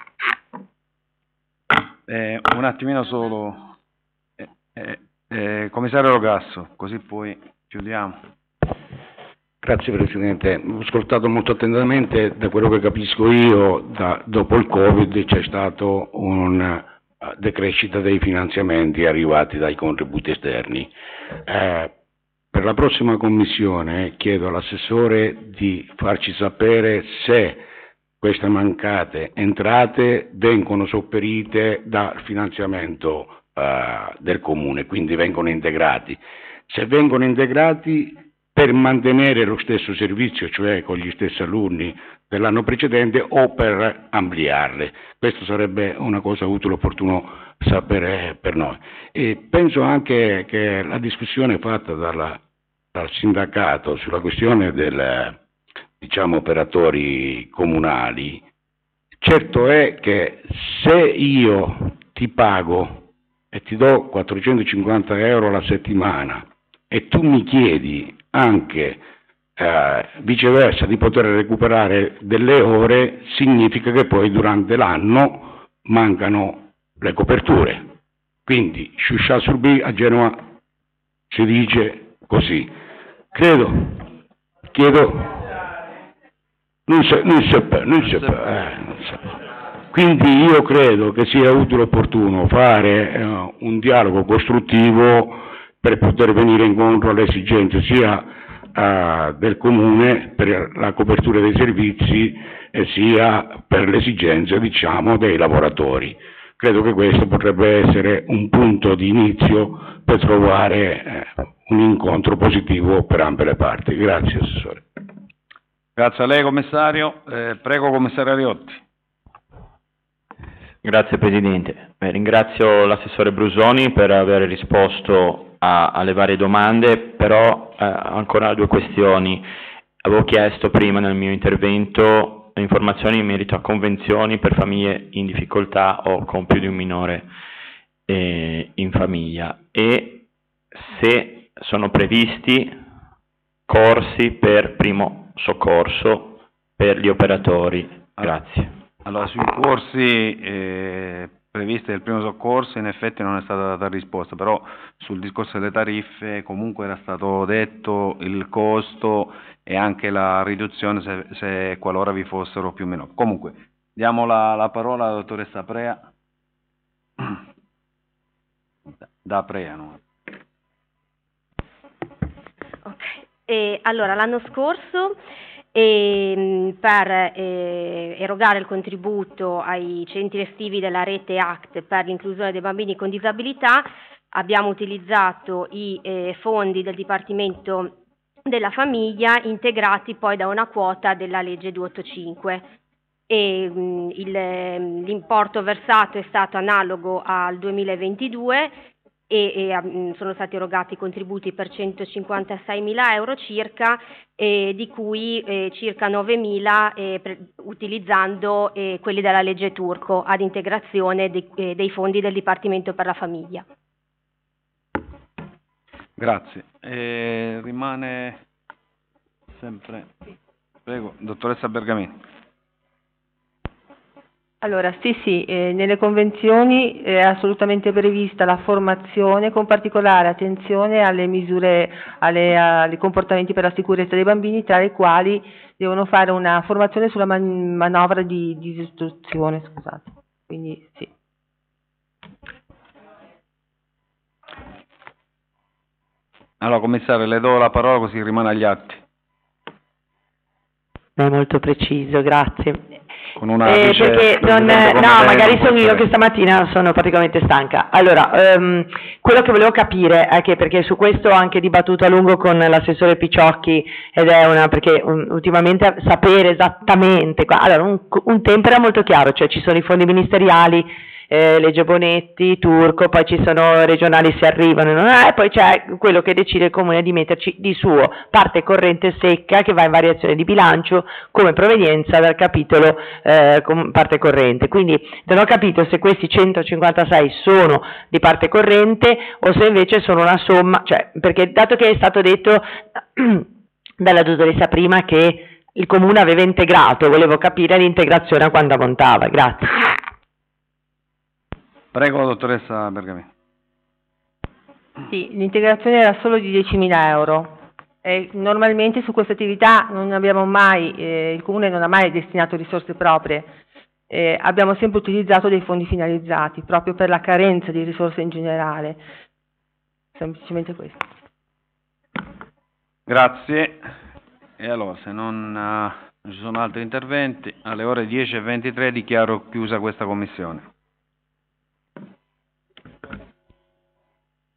Eh, un attimino solo, eh, eh, eh, Commissario Rogasso, così poi chiudiamo. Grazie Presidente, ho ascoltato molto attentamente. Da quello che capisco io, da, dopo il Covid c'è stato un decrescita dei finanziamenti arrivati dai contributi esterni. Eh, per la prossima commissione chiedo all'assessore di farci sapere se queste mancate entrate vengono sopperite dal finanziamento eh, del Comune, quindi vengono integrati. Se vengono integrati per mantenere lo stesso servizio, cioè con gli stessi alunni dell'anno precedente, o per ampliarle. Questo sarebbe una cosa utile, opportuno sapere per noi. E penso anche che la discussione fatta dalla, dal sindacato sulla questione del, diciamo, operatori comunali, certo è che se io ti pago e ti do quattrocentocinquanta euro alla settimana e tu mi chiedi anche Eh, viceversa di poter recuperare delle ore, significa che poi durante l'anno mancano le coperture. Quindi Sciuscia sul B a Genova si dice così. Credo, chiedo, non si, non si, non si, eh, non si. Quindi io credo che sia utile e opportuno fare eh, un dialogo costruttivo per poter venire incontro alle esigenze sia eh, del Comune per la copertura dei servizi e sia per le esigenze, diciamo, dei lavoratori. Credo che questo potrebbe essere un punto di inizio per trovare eh, un incontro positivo per ambe le parti. Grazie, Assessore. Grazie a lei, Commissario. Eh, prego, Commissario Ariotti. Grazie Presidente. Beh, ringrazio l'Assessore Brusoni per aver risposto a, alle varie domande, però eh, ancora due questioni. Avevo chiesto prima nel mio intervento informazioni in merito a convenzioni per famiglie in difficoltà o con più di un minore eh, in famiglia e se sono previsti corsi per primo soccorso per gli operatori. Grazie. Allora, sui corsi eh, previsti del primo soccorso in effetti non è stata data risposta, però sul discorso delle tariffe comunque era stato detto il costo e anche la riduzione se, se qualora vi fossero più o meno. Comunque, diamo la, la parola alla dottoressa Prea. Da Prea, no? Ok, e, allora l'anno scorso e, per eh, erogare il contributo ai centri estivi della rete A C T per l'inclusione dei bambini con disabilità abbiamo utilizzato i eh, fondi del Dipartimento della Famiglia integrati poi da una quota della legge duecentottantacinque e mh, il, l'importo versato è stato analogo al duemilaventidue e, e mh, sono stati erogati contributi per centocinquantaseimila euro circa, eh, di cui eh, circa novemila eh, pre- utilizzando eh, quelli della legge Turco ad integrazione de- eh, dei fondi del Dipartimento per la Famiglia. Grazie. Eh, rimane sempre... Prego, dottoressa Bergamini. Allora, sì, sì, eh, nelle convenzioni è assolutamente prevista la formazione con particolare attenzione alle misure, alle, ai comportamenti per la sicurezza dei bambini, tra i quali devono fare una formazione sulla man- manovra di, di distruzione, scusate. Quindi, sì. Allora, commissario, le do la parola così rimane agli atti. È molto preciso, grazie. Con una eh, perché non, no, magari sono io che stamattina sono praticamente stanca. Allora, um, quello che volevo capire è che, perché su questo ho anche dibattuto a lungo con l'assessore Picciocchi, ed è una, perché um, ultimamente sapere esattamente, allora un, un tempo era molto chiaro, cioè ci sono i fondi ministeriali, Eh, legge Bonetti, Turco, poi ci sono regionali se arrivano, non è, poi c'è quello che decide il Comune di metterci di suo, parte corrente secca che va in variazione di bilancio come provenienza dal capitolo eh, com- parte corrente. Quindi non ho capito se questi centocinquantasei sono di parte corrente o se invece sono una somma, cioè, perché dato che è stato detto dalla dottoressa prima che il Comune aveva integrato, volevo capire l'integrazione a quando ammontava. Grazie. Prego, dottoressa Bergamini. Sì, l'integrazione era solo di diecimila euro. E normalmente su queste attività non abbiamo mai, eh, il Comune non ha mai destinato risorse proprie, eh, abbiamo sempre utilizzato dei fondi finalizzati, proprio per la carenza di risorse in generale. Semplicemente questo. Grazie. E allora, se non, uh, non ci sono altri interventi, alle ore dieci e ventitré dichiaro chiusa questa commissione.